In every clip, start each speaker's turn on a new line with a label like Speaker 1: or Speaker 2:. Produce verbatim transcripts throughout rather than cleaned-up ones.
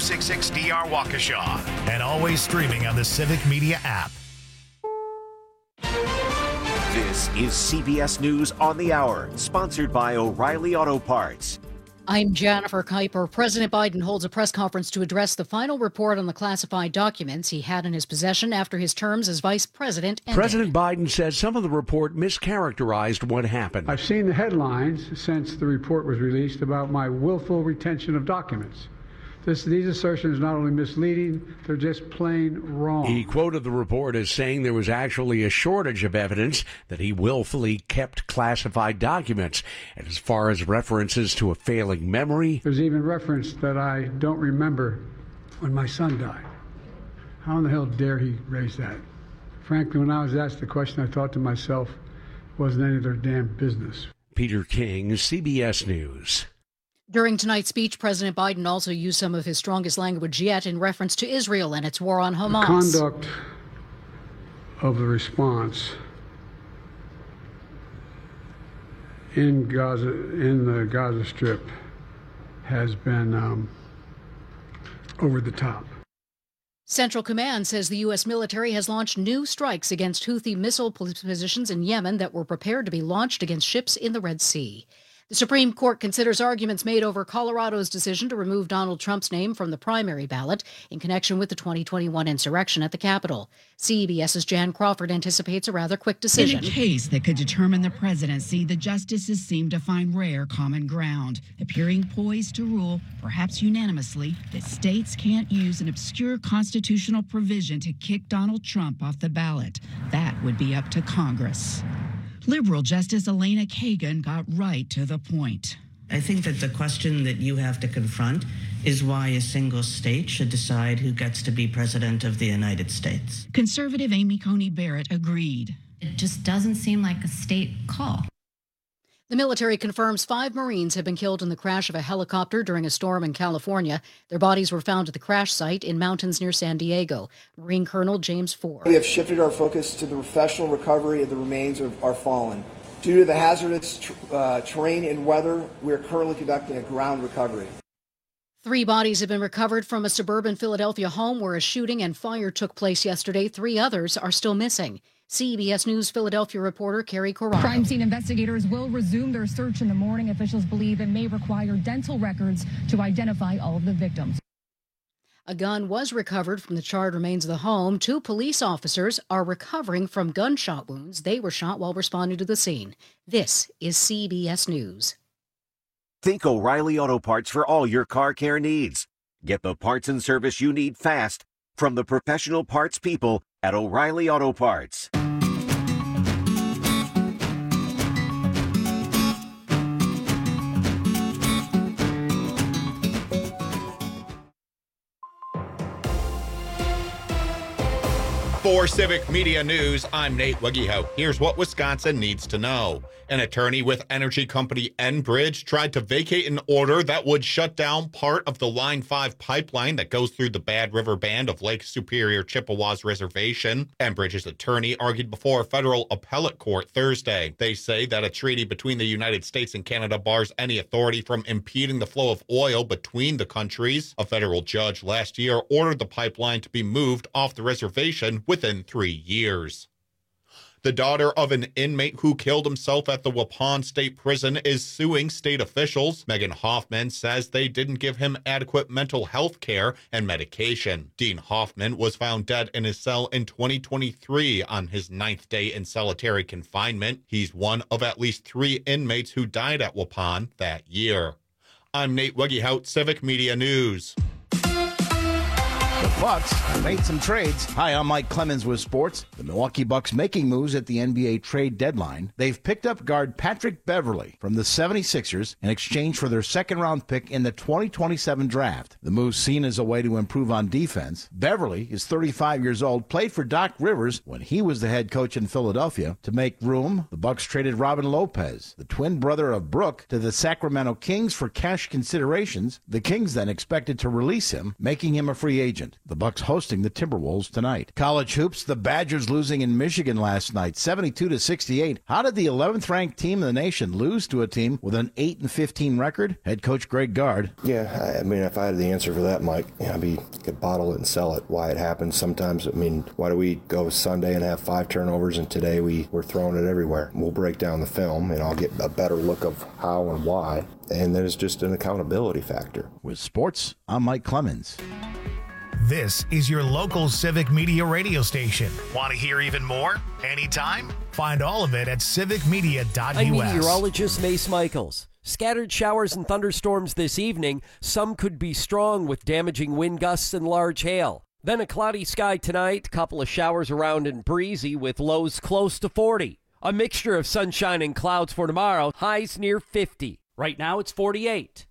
Speaker 1: six six D R Waukesha. And always streaming on the Civic Media app.
Speaker 2: This is C B S News on the Hour, sponsored by O'Reilly Auto Parts.
Speaker 3: I'm Jennifer Kuiper. President Biden holds a press conference to address the final report on the classified documents he had in his possession after his terms as vice president ended.
Speaker 4: President Biden says some of the report mischaracterized what happened.
Speaker 5: I've seen the headlines since the report was released about my willful retention of documents. This, these assertions are not only misleading, they're just plain wrong.
Speaker 4: He quoted the report as saying there was actually a shortage of evidence that he willfully kept classified documents. And as far as references to a failing memory,
Speaker 5: there's even reference that I don't remember when my son died. How in the hell dare he raise that? Frankly, when I was asked the question, I thought to myself, it wasn't any of their damn business.
Speaker 4: Peter King, C B S News.
Speaker 3: During tonight's speech, President Biden also used some of his strongest language yet in reference to Israel and its war on Hamas.
Speaker 5: The conduct of the response in Gaza, in the Gaza Strip, has been um, over the top.
Speaker 3: Central Command says the U S military has launched new strikes against Houthi missile positions in Yemen that were prepared to be launched against ships in the Red Sea. The Supreme Court considers arguments made over Colorado's decision to remove Donald Trump's name from the primary ballot in connection with the twenty twenty-one insurrection at the Capitol. CBS's Jan Crawford anticipates a rather quick decision.
Speaker 6: In a case that could determine the presidency, the justices seem to find rare common ground, appearing poised to rule, perhaps unanimously, that states can't use an obscure constitutional provision to kick Donald Trump off the ballot. That would be up to Congress. Liberal Justice Elena Kagan got right to the point.
Speaker 7: I think that the question that you have to confront is why a single state should decide who gets to be president of the United States.
Speaker 6: Conservative Amy Coney Barrett agreed.
Speaker 8: It just doesn't seem like a state call.
Speaker 3: The military confirms five Marines have been killed in the crash of a helicopter during a storm in California. Their bodies were found at the crash site in mountains near San Diego. Marine Colonel James Ford.
Speaker 9: We have shifted our focus to the professional recovery of the remains of our fallen. Due to the hazardous uh, terrain and weather, we are currently conducting a ground recovery.
Speaker 3: Three bodies have been recovered from a suburban Philadelphia home where a shooting and fire took place yesterday. Three others are still missing. C B S News Philadelphia reporter Carrie Corrado.
Speaker 10: Crime scene investigators will resume their search in the morning. Officials believe it may require dental records to identify all of the victims.
Speaker 3: A gun was recovered from the charred remains of the home. Two police officers are recovering from gunshot wounds. They were shot while responding to the scene. This is C B S News.
Speaker 2: Think O'Reilly Auto Parts for all your car care needs. Get the parts and service you need fast from the professional parts people at O'Reilly Auto Parts.
Speaker 11: For Civic Media News, I'm Nate Wiggyhout. Here's what Wisconsin needs to know. An attorney with energy company Enbridge tried to vacate an order that would shut down part of the Line five pipeline that goes through the Bad River Band of Lake Superior Chippewas Reservation. Enbridge's attorney argued before a federal appellate court Thursday. They say that a treaty between the United States and Canada bars any authority from impeding the flow of oil between the countries. A federal judge last year ordered the pipeline to be moved off the reservation within three years. The daughter of an inmate who killed himself at the Waupun State Prison is suing state officials. Megan Hoffman says they didn't give him adequate mental health care and medication. Dean Hoffman was found dead in his cell in twenty twenty-three on his ninth day in solitary confinement. He's one of at least three inmates who died at Waupun that year. I'm Nate Wiggyhout, Civic Media News.
Speaker 12: The Bucks have made some trades. Hi, I'm Mike Clemens with sports. The Milwaukee Bucks making moves at the N B A trade deadline. They've picked up guard Patrick Beverley from the seventy-sixers in exchange for their second-round pick in the twenty twenty-seven draft. The move seen as a way to improve on defense. Beverley is thirty-five years old, played for Doc Rivers when he was the head coach in Philadelphia. To make room, the Bucks traded Robin Lopez, the twin brother of Brooke, to the Sacramento Kings for cash considerations. The Kings then expected to release him, making him a free agent. Cleveland. The Bucks hosting the Timberwolves tonight. College hoops, the Badgers losing in Michigan last night, seventy-two to sixty-eight. How did the eleventh ranked team in the nation lose to a team with an eight and fifteen record? Head coach Greg Gard.
Speaker 13: Yeah, I mean, if I had the answer for that, Mike, you know, I'd be could bottle it and sell it. Why it happens sometimes. I mean, why do we go Sunday and have five turnovers, and today we we're throwing it everywhere? We'll break down the film, and I'll get a better look of how and why. And then it's just an accountability factor.
Speaker 12: With sports, I'm Mike Clemens.
Speaker 1: This is your local Civic Media radio station. Want to hear even more? Anytime? Find all of it at civic media dot U S.
Speaker 14: I'm meteorologist Mace Michaels. Scattered showers and thunderstorms this evening. Some could be strong with damaging wind gusts and large hail. Then a cloudy sky tonight, couple of showers around and breezy with lows close to forty. A mixture of sunshine and clouds for tomorrow, highs near fifty. Right now it's forty-eight.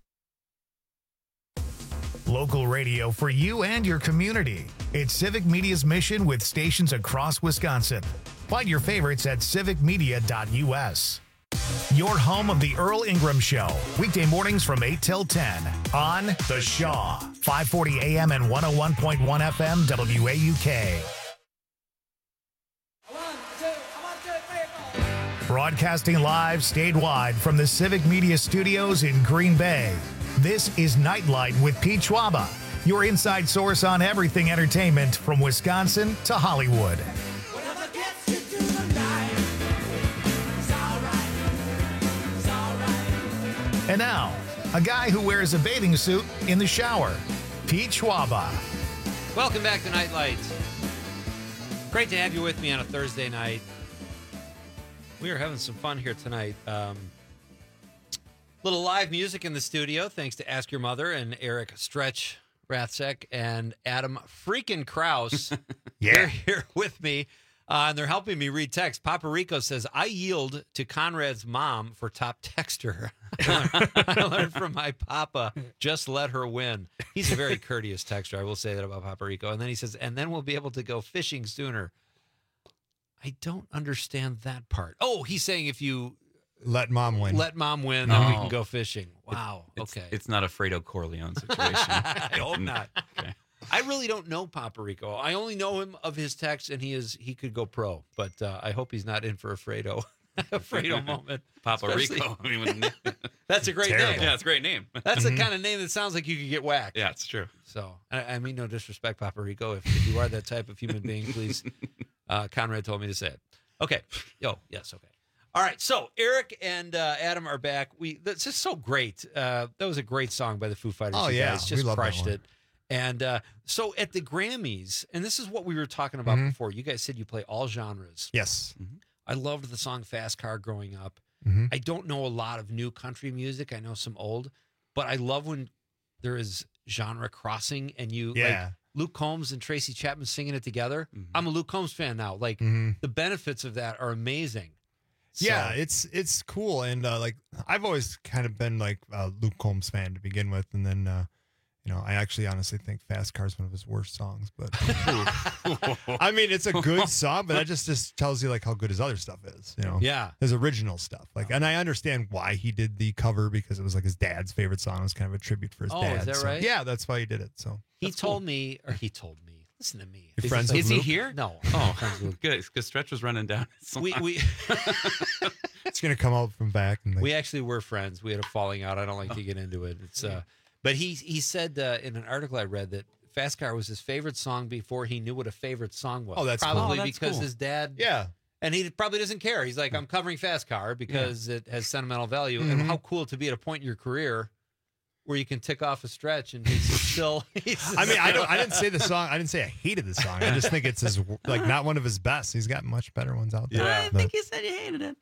Speaker 1: Local radio for you and your community. It's Civic Media's mission with stations across Wisconsin. Find your favorites at civic media dot U S. Your home of the Earl Ingram Show. Weekday mornings from eight till ten on The Shaw. five forty A M and one oh one point one F M W A U K. Broadcasting live statewide from the Civic Media Studios in Green Bay. This is Nightlight with Pete Schwaba, your inside source on everything entertainment from Wisconsin to Hollywood. And now, a guy who wears a bathing suit in the shower, Pete Schwaba.
Speaker 15: Welcome back to Nightlight. Great to have you with me on a Thursday night. We are having some fun here tonight. Um, little live music in the studio, thanks to Ask Your Mother and Eric Stretch Rathsek and Adam freaking Kraus.
Speaker 1: Yeah.
Speaker 15: They're here with me, uh, and they're helping me read text. Papa Rico says, I yield to Conrad's mom for top texter. I learned from my papa, just let her win. He's a very courteous texter. I will say that about Papa Rico. And then he says, and then we'll be able to go fishing sooner. I don't understand that part. Oh, he's saying if you
Speaker 16: let mom win,
Speaker 15: let mom win,
Speaker 16: no.
Speaker 15: then we can go fishing. Wow.
Speaker 17: It, it's,
Speaker 15: okay.
Speaker 17: It's not a Fredo Corleone situation.
Speaker 15: I hope not.
Speaker 17: Okay.
Speaker 15: I really don't know Papa Rico. I only know him of his text, and he is he could go pro. But uh, I hope he's not in for a Fredo, a Fredo moment.
Speaker 17: Papa
Speaker 15: Especially,
Speaker 17: Rico. I mean, when,
Speaker 15: that's a great
Speaker 17: terrible.
Speaker 15: name.
Speaker 17: Yeah, it's a great name.
Speaker 15: That's the kind of name that sounds like you could get whacked.
Speaker 17: Yeah, it's true.
Speaker 15: So I, I mean, no disrespect, Papa Rico. If, if you are that type of human being, please. Uh, Conrad told me to say it. Okay. Yo, yes, okay. All right, so Eric and uh, Adam are back. We That's just so great. Uh, that was a great song by the Foo Fighters.
Speaker 16: Oh,
Speaker 15: you
Speaker 16: yeah.
Speaker 15: guys just
Speaker 16: we love
Speaker 15: crushed
Speaker 16: that
Speaker 15: it. And uh, so at the Grammys, and this is what we were talking about
Speaker 16: Mhm.
Speaker 15: before, you guys said you play all genres.
Speaker 16: Yes.
Speaker 15: Mm-hmm. I loved the song Fast Car growing up.
Speaker 16: Mm-hmm.
Speaker 15: I don't know a lot of new country music. I know some old, but I love when there is genre crossing and you
Speaker 16: Yeah.
Speaker 15: like Luke Combs and Tracy Chapman singing it together.
Speaker 17: Mm-hmm.
Speaker 15: I'm a Luke Combs fan now. Like
Speaker 16: Mhm.
Speaker 15: the benefits of that are amazing. So-
Speaker 16: Yeah, it's it's cool, and uh, like I've always kind of been like a Luke Combs fan to begin with, and then uh, you know I actually honestly think Fast Car is one of his worst songs, but I mean it's a good song, but that just just tells you like how good his other stuff is, you know?
Speaker 15: Yeah.
Speaker 16: His original stuff, like, and I understand why he did the cover because it was like his dad's favorite song. It was kind of a tribute for his
Speaker 15: Oh,
Speaker 16: dad.
Speaker 15: is that
Speaker 16: so-
Speaker 15: right?
Speaker 16: Yeah, that's why he did it. So
Speaker 15: He
Speaker 16: that's
Speaker 15: told
Speaker 16: cool.
Speaker 15: me, or he told me, listen to me.
Speaker 16: You're
Speaker 15: Is
Speaker 16: friends
Speaker 15: he-
Speaker 16: with
Speaker 17: Is he
Speaker 16: Luke?
Speaker 17: here?
Speaker 15: No.
Speaker 17: Oh,
Speaker 15: Friends with Luke.
Speaker 17: good. Because Stretch was running down. his
Speaker 15: We,
Speaker 17: line.
Speaker 15: we,
Speaker 16: It's gonna come out from back and like,
Speaker 15: we actually were friends. We had a falling out. I don't like to get into it. It's uh, but he he said uh, in an article I read that Fast Car was his favorite song before he knew what a favorite song was.
Speaker 16: Oh, that's cool.
Speaker 15: probably
Speaker 17: Oh, that's
Speaker 15: because
Speaker 17: cool.
Speaker 15: his dad.
Speaker 16: yeah.
Speaker 15: And he probably doesn't care. He's like, I'm covering Fast Car because it has sentimental value. And
Speaker 16: Mhm.
Speaker 15: how cool to be at a point in your career where you can tick off a stretch and he's still. He's
Speaker 16: I mean, I don't. I didn't say the song. I didn't say I hated the song. I just think it's his like not one of his best. He's got much better ones out there.
Speaker 15: Yeah.
Speaker 17: I
Speaker 16: But-
Speaker 17: think you said you hated it.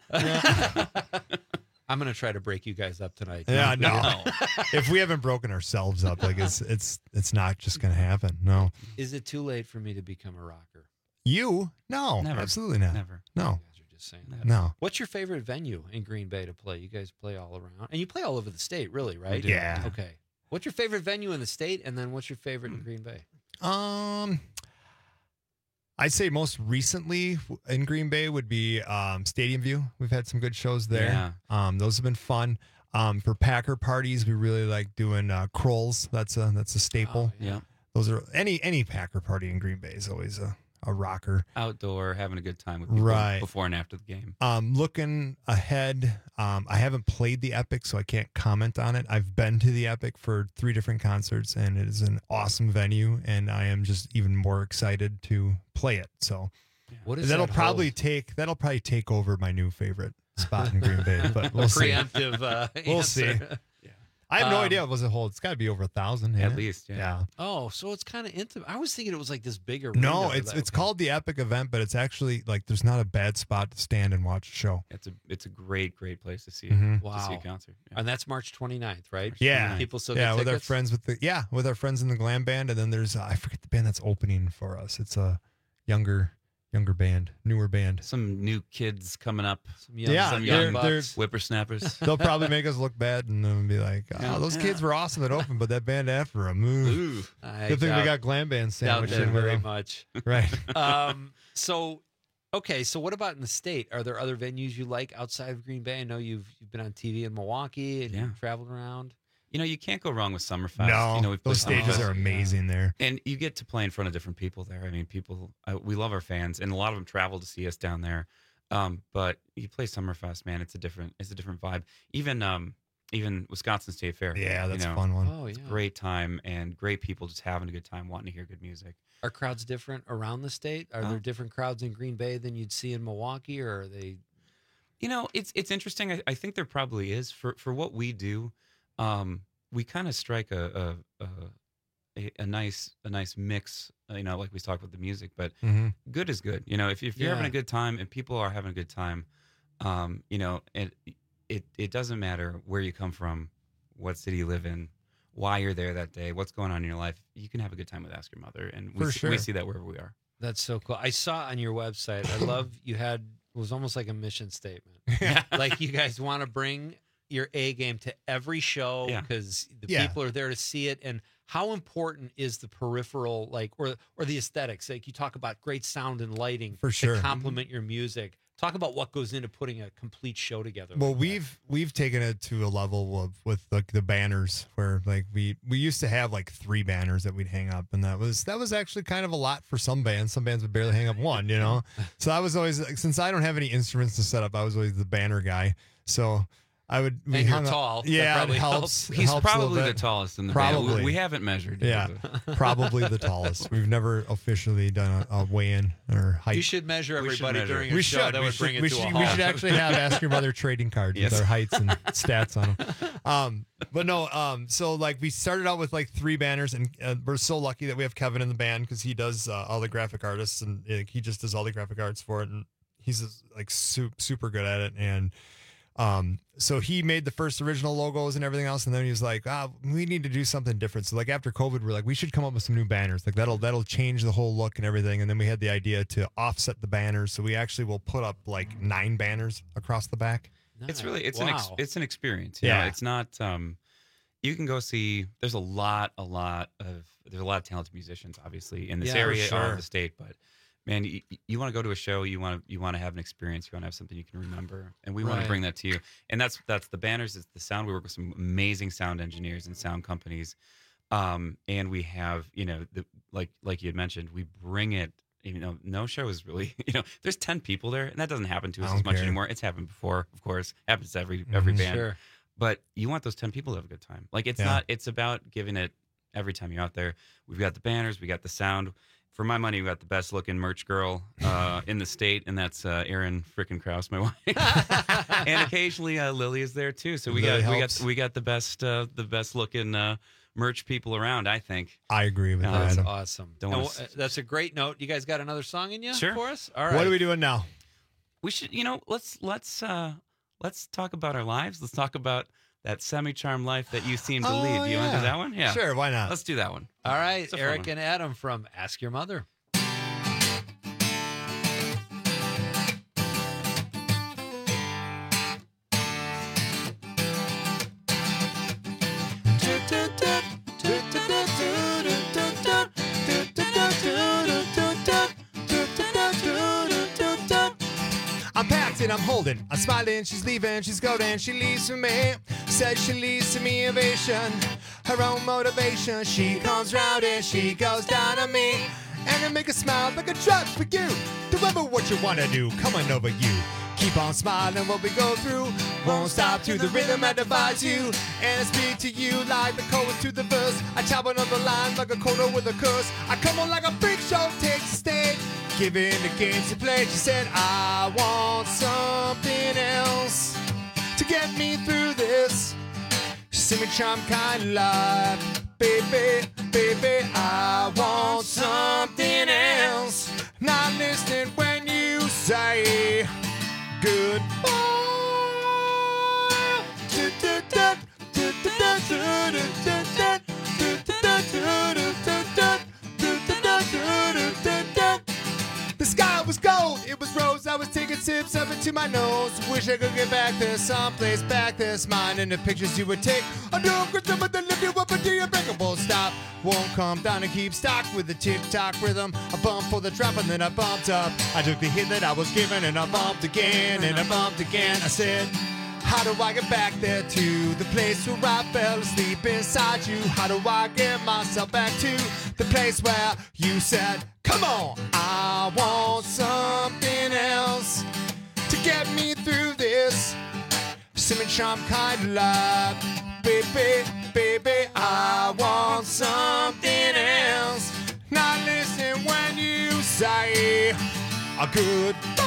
Speaker 15: I'm gonna try to break you guys up tonight.
Speaker 16: Yeah, no. If we haven't broken ourselves up, like it's it's it's not just gonna happen. No.
Speaker 15: Is it too late for me to become a rocker?
Speaker 16: You? No.
Speaker 17: Never.
Speaker 16: Absolutely not.
Speaker 17: Never.
Speaker 16: No.
Speaker 15: You guys are just saying that.
Speaker 16: No.
Speaker 15: What's your favorite venue in Green Bay to play? You guys play all around, and you play all over the state, really, right?
Speaker 17: do.
Speaker 16: Yeah.
Speaker 15: Okay. What's your favorite venue in the state, and then what's your favorite in Green Bay?
Speaker 16: Um I'd say most recently in Green Bay would be um, Stadium View. We've had some good shows there.
Speaker 17: Yeah.
Speaker 16: Um, those have been fun. Um, for Packer parties, we really like doing uh, Kroll's. That's a that's a staple.
Speaker 15: Oh, yeah.
Speaker 17: Yeah.
Speaker 16: those are any any Packer party in Green Bay is always a, a rocker.
Speaker 17: Outdoor, having a good time with people
Speaker 16: Right.
Speaker 17: before and after the game.
Speaker 16: Um, looking ahead, um, I haven't played the Epic, so I can't comment on it. I've been to the Epic for three different concerts, and it is an awesome venue, and I am just even more excited to play it. So
Speaker 15: What is
Speaker 16: that'll
Speaker 15: that
Speaker 16: probably
Speaker 15: hold?
Speaker 16: take that'll probably take over my new favorite spot in Green Bay, but we'll see.
Speaker 15: Preemptive, uh,
Speaker 16: we'll see.
Speaker 15: answer.
Speaker 16: I have no
Speaker 15: Um,
Speaker 16: idea what was it hold. It's got to be over a thousand
Speaker 17: At
Speaker 16: ain't it?
Speaker 17: least, yeah.
Speaker 16: Yeah.
Speaker 15: Oh, so it's kind of intimate. I was thinking it was like this bigger.
Speaker 16: No, it's it's called the Epic event, but it's actually like there's not a bad spot to stand and watch a show.
Speaker 17: It's a it's a great great place to see
Speaker 16: Mhm.
Speaker 17: to see a
Speaker 15: Wow.
Speaker 17: concert. Yeah.
Speaker 15: And that's March twenty-ninth, right?
Speaker 16: Yeah,
Speaker 15: People still
Speaker 16: yeah
Speaker 15: get
Speaker 16: with our
Speaker 15: tickets?
Speaker 16: friends with the yeah with our friends in the glam band, and then there's uh, I forget the band that's opening for us. It's a younger younger band, newer band.
Speaker 17: Some new kids coming up.
Speaker 15: Some young,
Speaker 16: Yeah,
Speaker 15: some
Speaker 16: they're-
Speaker 15: young
Speaker 16: they're-
Speaker 15: bucks.
Speaker 17: Whippersnappers.
Speaker 16: They'll probably make us look bad and then be like, oh,
Speaker 17: Yeah.
Speaker 16: those
Speaker 17: Yeah.
Speaker 16: kids were awesome at open, but that band after a move.
Speaker 17: Ooh.
Speaker 15: I
Speaker 16: Good thing
Speaker 15: doubt-
Speaker 16: we got glam band
Speaker 15: doubt
Speaker 16: sandwiched
Speaker 15: that
Speaker 16: in with
Speaker 15: very
Speaker 16: them.
Speaker 15: much.
Speaker 16: Right.
Speaker 15: um. So, okay. So, what about in the state? Are there other venues you like outside of Green Bay? I know you've you've been on T V in Milwaukee and
Speaker 17: Yeah.
Speaker 15: you've traveled around.
Speaker 17: You know, you can't go wrong with Summerfest.
Speaker 16: No,
Speaker 17: you know, we've
Speaker 16: those
Speaker 17: played
Speaker 16: stages
Speaker 17: Summerfest.
Speaker 16: are amazing there.
Speaker 17: And you get to play in front of different people there. I mean, people, I, we love our fans, and a lot of them travel to see us down there. Um, but you play Summerfest, man, it's a different, it's a different vibe. Even, um, even Wisconsin State Fair.
Speaker 16: Yeah,
Speaker 17: you
Speaker 16: that's a
Speaker 17: know,
Speaker 16: fun one.
Speaker 15: Oh
Speaker 17: It's
Speaker 15: yeah.
Speaker 17: a great time and great people just having a good time, wanting to hear good music.
Speaker 15: Are crowds different around the state? Are
Speaker 17: Huh?
Speaker 15: there different crowds in Green Bay than you'd see in Milwaukee, or are they?
Speaker 17: You know, it's it's interesting. I, I think there probably is for for what we do. Um, we kind of strike a a, a a a nice a nice mix. uh, You know, like we talked about the music, but
Speaker 16: Mhm.
Speaker 17: good is good. You know, if if you're having
Speaker 15: Yeah.
Speaker 17: a good time and people are having a good time, um, you know, it it it doesn't matter where you come from, what city you live in, why you're there that day, what's going on in your life. You can have a good time with Ask Your Mother, and we
Speaker 16: For
Speaker 17: see, we
Speaker 16: sure.
Speaker 17: see that wherever we are.
Speaker 15: That's so cool. I saw on your website. I love you had it was almost like a mission statement. Like you guys want to bring your A game to every show
Speaker 17: Yeah.
Speaker 15: because the
Speaker 16: Yeah.
Speaker 15: people are there to see it. And how important is the peripheral, like or or the aesthetics? Like you talk about great sound and lighting
Speaker 16: For sure.
Speaker 15: to complement your music. Talk about what goes into putting a complete show together.
Speaker 16: Well,
Speaker 15: like that.
Speaker 16: we've we've taken it to a level of with like the banners where like we we used to have like three banners that we'd hang up, and that was that was actually kind of a lot for some bands. Some bands would barely hang up one, you know. So I was always like, since I don't have any instruments to set up, I was always the banner guy. So I would. We
Speaker 15: And you're
Speaker 16: hung up-
Speaker 15: tall. That
Speaker 16: Yeah,
Speaker 15: probably
Speaker 16: it helps.
Speaker 15: helps.
Speaker 16: It
Speaker 17: He's
Speaker 16: helps a little
Speaker 17: probably the
Speaker 16: bit.
Speaker 17: tallest in the band.
Speaker 16: Probably.
Speaker 17: We, we haven't measured.
Speaker 16: Yeah,
Speaker 17: but-
Speaker 16: probably the tallest. We've never officially done a, a weigh-in or height.
Speaker 15: You should measure
Speaker 17: We should
Speaker 15: everybody
Speaker 17: measure.
Speaker 15: during a
Speaker 16: we
Speaker 15: show.
Speaker 16: should.
Speaker 15: That
Speaker 16: we
Speaker 15: would
Speaker 16: should,
Speaker 15: bring it
Speaker 16: we
Speaker 15: to
Speaker 16: should,
Speaker 15: a
Speaker 16: we
Speaker 15: halt.
Speaker 16: should actually have Ask Your Mother trading cards
Speaker 17: Yes.
Speaker 16: with our heights and stats on them. Um, but no, um, so like we started out with like three banners, and uh, we're so lucky that we have Kevin in the band because he does uh, all the graphic artists, and uh, he just does all the graphic arts for it, and he's just, like su- super good at it. And um, so he made the first original logos and everything else, and then he was like, ah, we need to do something different. So like after COVID, we're like, we should come up with some new banners. Like that'll that'll change the whole look and everything. And then we had the idea to offset the banners, so we actually will put up like nine banners across the back.
Speaker 17: It's really it's an ex,
Speaker 15: Wow.
Speaker 17: it's an experience. You
Speaker 16: Yeah.
Speaker 17: know, it's not. Um, you can go see. There's a lot, a lot of there's a lot of talented musicians, obviously, in this
Speaker 15: Yeah, for
Speaker 17: area all
Speaker 15: sure.
Speaker 17: over the state. But man, you, you want to go to a show. You want to you want to have an experience. You want to have something you can remember, and we want
Speaker 15: Right.
Speaker 17: to bring that to you. And that's that's the banners. It's the sound. We work with some amazing sound engineers and sound companies, um, and we have you know the like like you had mentioned. We bring it. You know, no show is really, you know, there's ten people there, and that doesn't happen to us
Speaker 16: I
Speaker 17: as
Speaker 16: don't
Speaker 17: much
Speaker 16: care.
Speaker 17: anymore. It's happened before, of course. Happens to every every
Speaker 16: Mhm.
Speaker 17: band.
Speaker 15: Sure.
Speaker 17: But you want those ten people to have a good time. Like it's
Speaker 16: Yeah.
Speaker 17: not. It's about giving it every time you're out there. We've got the banners, we got the sound. For my money, we got the best looking merch girl uh, in the state, and that's uh, Erin frickin' Kraus, my wife. And occasionally uh, Lily is there too. So we
Speaker 16: Lily
Speaker 17: got we
Speaker 16: helps.
Speaker 17: got we got the best uh, the best looking uh, merch people around. I think.
Speaker 16: I agree with
Speaker 17: No,
Speaker 16: that.
Speaker 15: That's
Speaker 16: Adam.
Speaker 15: awesome.
Speaker 17: Don't
Speaker 15: And
Speaker 17: wanna
Speaker 15: wh-
Speaker 17: s-
Speaker 15: that's a great note. You guys got another song in you
Speaker 17: Sure.
Speaker 15: for us? All right.
Speaker 16: What are we doing now?
Speaker 17: We should, you know, let's let's uh, let's talk about our lives. Let's talk about that semi-charmed life that you seem to
Speaker 16: Oh,
Speaker 17: lead. Do you want to
Speaker 16: yeah.
Speaker 17: do that one? Yeah,
Speaker 16: Sure, why not?
Speaker 17: Let's do that one.
Speaker 15: All right,
Speaker 17: It's a fun
Speaker 15: Eric
Speaker 17: one.
Speaker 15: and Adam from Ask Your Mother.
Speaker 16: I'm packed and I'm holding. I'm smiling, she's leaving, she's golden, she leaves for me. Said she leaves to me ovation. her own motivation. She comes round and she goes down on me, and it make her smile like a drug for you. Do ever what you wanna do, coming over you. Keep on smiling what we go through. Won't stop to the rhythm that divides you, and I speak to you like the chorus to the verse. I chop another line like a quarter with a curse. I come on like a freak show, takes the stage, giving the games to play. She said, I want something else to get me through this semi-charm kind of life. Baby, baby, I want something else. Not listening when you say goodbye. The sky was gold, it was rose. I was taking sips of it to my nose. Wish I could get back there, someplace back there. Smiling in the pictures you would take. I do a good job, then lift you up until your breakable stop. Won't come down and keep stock with the tick-tock rhythm. I bumped for the drop and then I bumped up. I took the hit that I was given and I bumped again and I bumped again. I said, how do I get back there to the place where I fell asleep inside you? How do I get myself back to the place where you said, come on, I want something else to get me through this semi-charm kind of life. Baby, baby, I want something else. Not listen when you say a goodbye.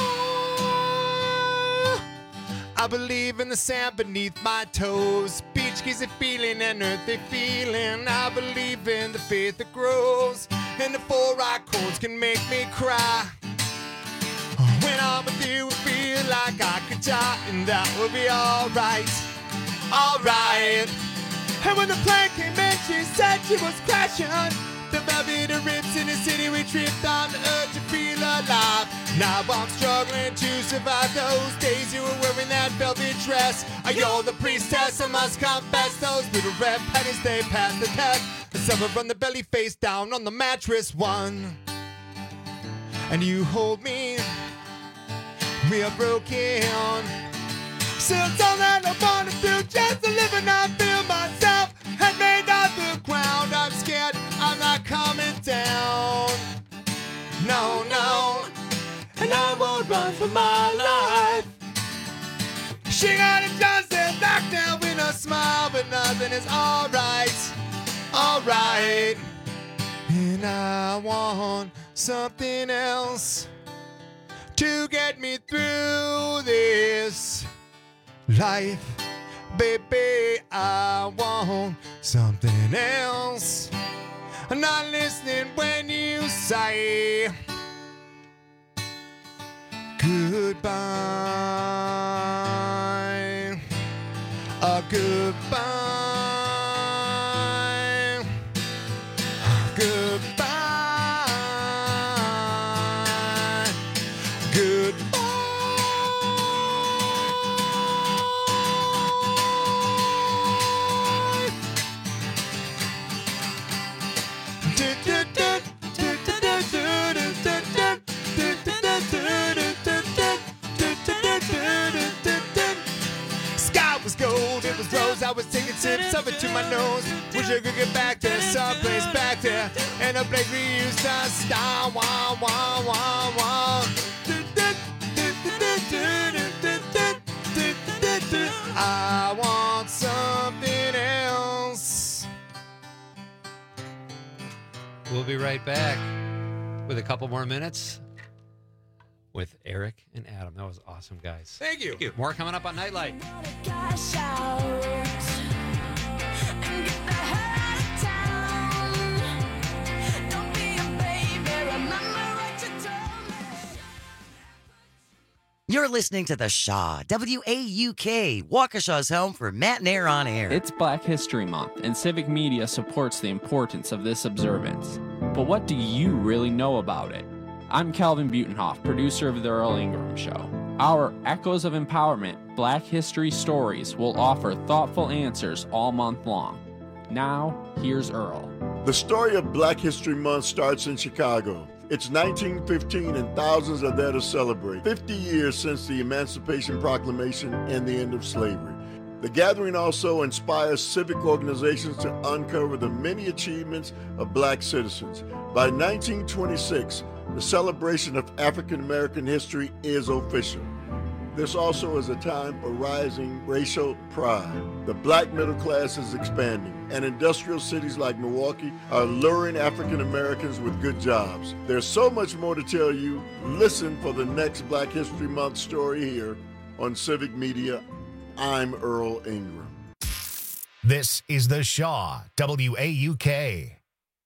Speaker 16: I believe in the sand beneath my toes. Beach gives a feeling, an earthly feeling. I believe in the faith that grows, and the four right chords can make me cry. When I'm with you, I feel like I could die, and that will be alright, alright. And when the plane came in, she said she was crashing. The velvet rips in the city, we tripped on the urge to feel alive. Now I'm struggling to survive those days you were wearing that velvet dress. You're the priestess, I must confess. Those little red pennies, they passed the test. The summer from the belly face down on the mattress one. And you hold me real broken. Still all that I wanna do, just to live and not feel myself. And made off the ground, I'm scared I'm not coming down. No, no, and I won't run for my life. She got a Johnson back down with a smile, but nothing is alright, alright. And I want something else to get me through this life. Baby, I want something else. I'm not listening when you say goodbye. A goodbye. Goodbye. Goodbye. Sky was gold, it was rose. I was taking sips of it to my nose. Wish I could get back there, someplace back there. And a place we used to start. Wah, wah, wah, wah. I want something else.
Speaker 15: We'll be right back with a couple more minutes with Eric and Adam. That was awesome, guys.
Speaker 16: Thank you.
Speaker 15: Thank you. More coming up on Nightlight.
Speaker 18: You're listening to The Shaw, W A U K, Waukesha's home for Matt and Air on Air.
Speaker 19: It's Black History Month, and Civic Media supports the importance of this observance. But what do you really know about it? I'm Calvin Butenhoff, producer of The Earl Ingram Show. Our Echoes of Empowerment Black History Stories will offer thoughtful answers all month long. Now, here's Earl.
Speaker 20: The story of Black History Month starts in Chicago. It's nineteen fifteen and thousands are there to celebrate fifty years since the Emancipation Proclamation and the end of slavery. The gathering also inspires civic organizations to uncover the many achievements of black citizens. By nineteen twenty-six, the celebration of African American history is official. This also is a time for rising racial pride. The black middle class is expanding, and industrial cities like Milwaukee are luring African Americans with good jobs. There's so much more to tell you. Listen for the next Black History Month story here on Civic Media. I'm Earl Ingram.
Speaker 1: This is The Shaw, W A U K.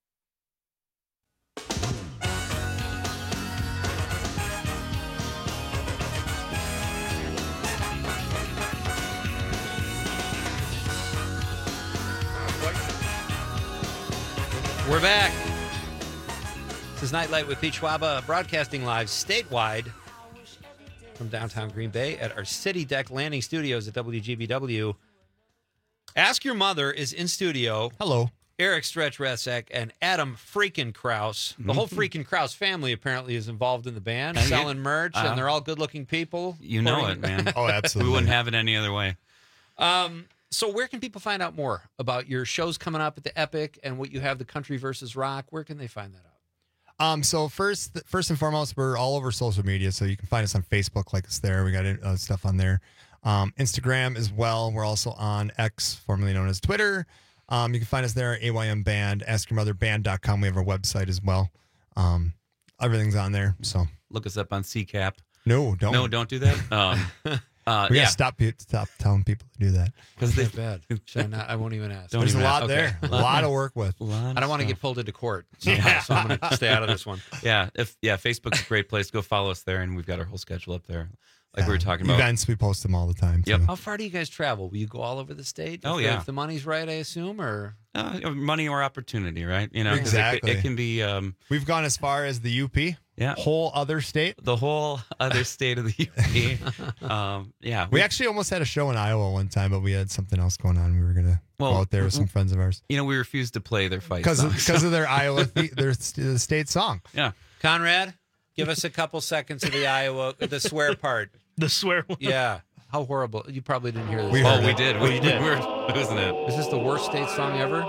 Speaker 15: We're back. This is Nightlight with Pete Schwaba, broadcasting live statewide from downtown Green Bay at our City Deck Landing Studios at W G B W. Ask Your Mother is in studio.
Speaker 16: Hello.
Speaker 15: Eric Stretch Retzek and Adam freaking Kraus. The whole freaking Kraus family apparently is involved in the band,
Speaker 17: Uh,
Speaker 15: selling
Speaker 17: yeah.
Speaker 15: merch,
Speaker 17: Uh,
Speaker 15: and they're all good-looking people.
Speaker 17: You know it, man.
Speaker 16: Oh, absolutely.
Speaker 17: We wouldn't have it any other way.
Speaker 15: Um, so where can people find out more about your shows coming up at the Epic and what you have, the Country versus Rock? Where can they find that out?
Speaker 16: Um, so first, first and foremost, we're all over social media, so you can find us on Facebook, like us there. We got uh, stuff on there. Um, Instagram as well. We're also on X, formerly known as Twitter. Um, you can find us there at A Y M Band, ask your mother band dot com. We have our website as well. Um, everything's on there. So
Speaker 17: Look us up on C CAP.
Speaker 16: no, don't.
Speaker 17: No, don't do that. Um, uh,
Speaker 16: we
Speaker 17: yeah.
Speaker 16: gotta stop pe- stop telling people to do that.
Speaker 15: Because they bad. Should I not? I won't even ask.
Speaker 17: Don't
Speaker 16: There's a
Speaker 17: even
Speaker 16: lot
Speaker 17: ask.
Speaker 16: there,
Speaker 17: Okay.
Speaker 16: a lot to work with.
Speaker 15: I don't want to get pulled into court, so, so I'm going to stay out of this one.
Speaker 17: Yeah, if yeah, Facebook's a great place. Go follow us there, and we've got our whole schedule up there, like we were talking about.
Speaker 16: Events, we post them all the time.
Speaker 17: Yep.
Speaker 16: too.
Speaker 15: How far do you guys travel? Will you go all over the state?
Speaker 17: Oh,
Speaker 15: if,
Speaker 17: yeah.
Speaker 15: If the money's right, I assume, or
Speaker 17: Uh, money or opportunity, right? You know, 'cause
Speaker 16: Exactly.
Speaker 17: It, it can be. Um,
Speaker 16: We've gone as far as the U P.
Speaker 17: Yeah.
Speaker 16: Whole other state.
Speaker 17: The whole other state of the U P. um, yeah.
Speaker 16: We actually almost had a show in Iowa one time, but we had something else going on. We were gonna
Speaker 17: Well,
Speaker 16: go out there with some friends of ours
Speaker 17: You know, we refused to play their fight
Speaker 16: because
Speaker 17: songs.
Speaker 16: because of their Iowa the- their st- the state song.
Speaker 17: Yeah.
Speaker 15: Conrad, give us a couple seconds of the Iowa, the swear part.
Speaker 21: The swear one.
Speaker 15: Yeah. How horrible. You probably didn't hear this.
Speaker 16: We
Speaker 17: Oh,
Speaker 16: heard
Speaker 17: we
Speaker 16: it.
Speaker 17: did.
Speaker 15: Oh,
Speaker 17: We,
Speaker 15: you did.
Speaker 17: we were losing it.
Speaker 15: Is this the worst state song ever?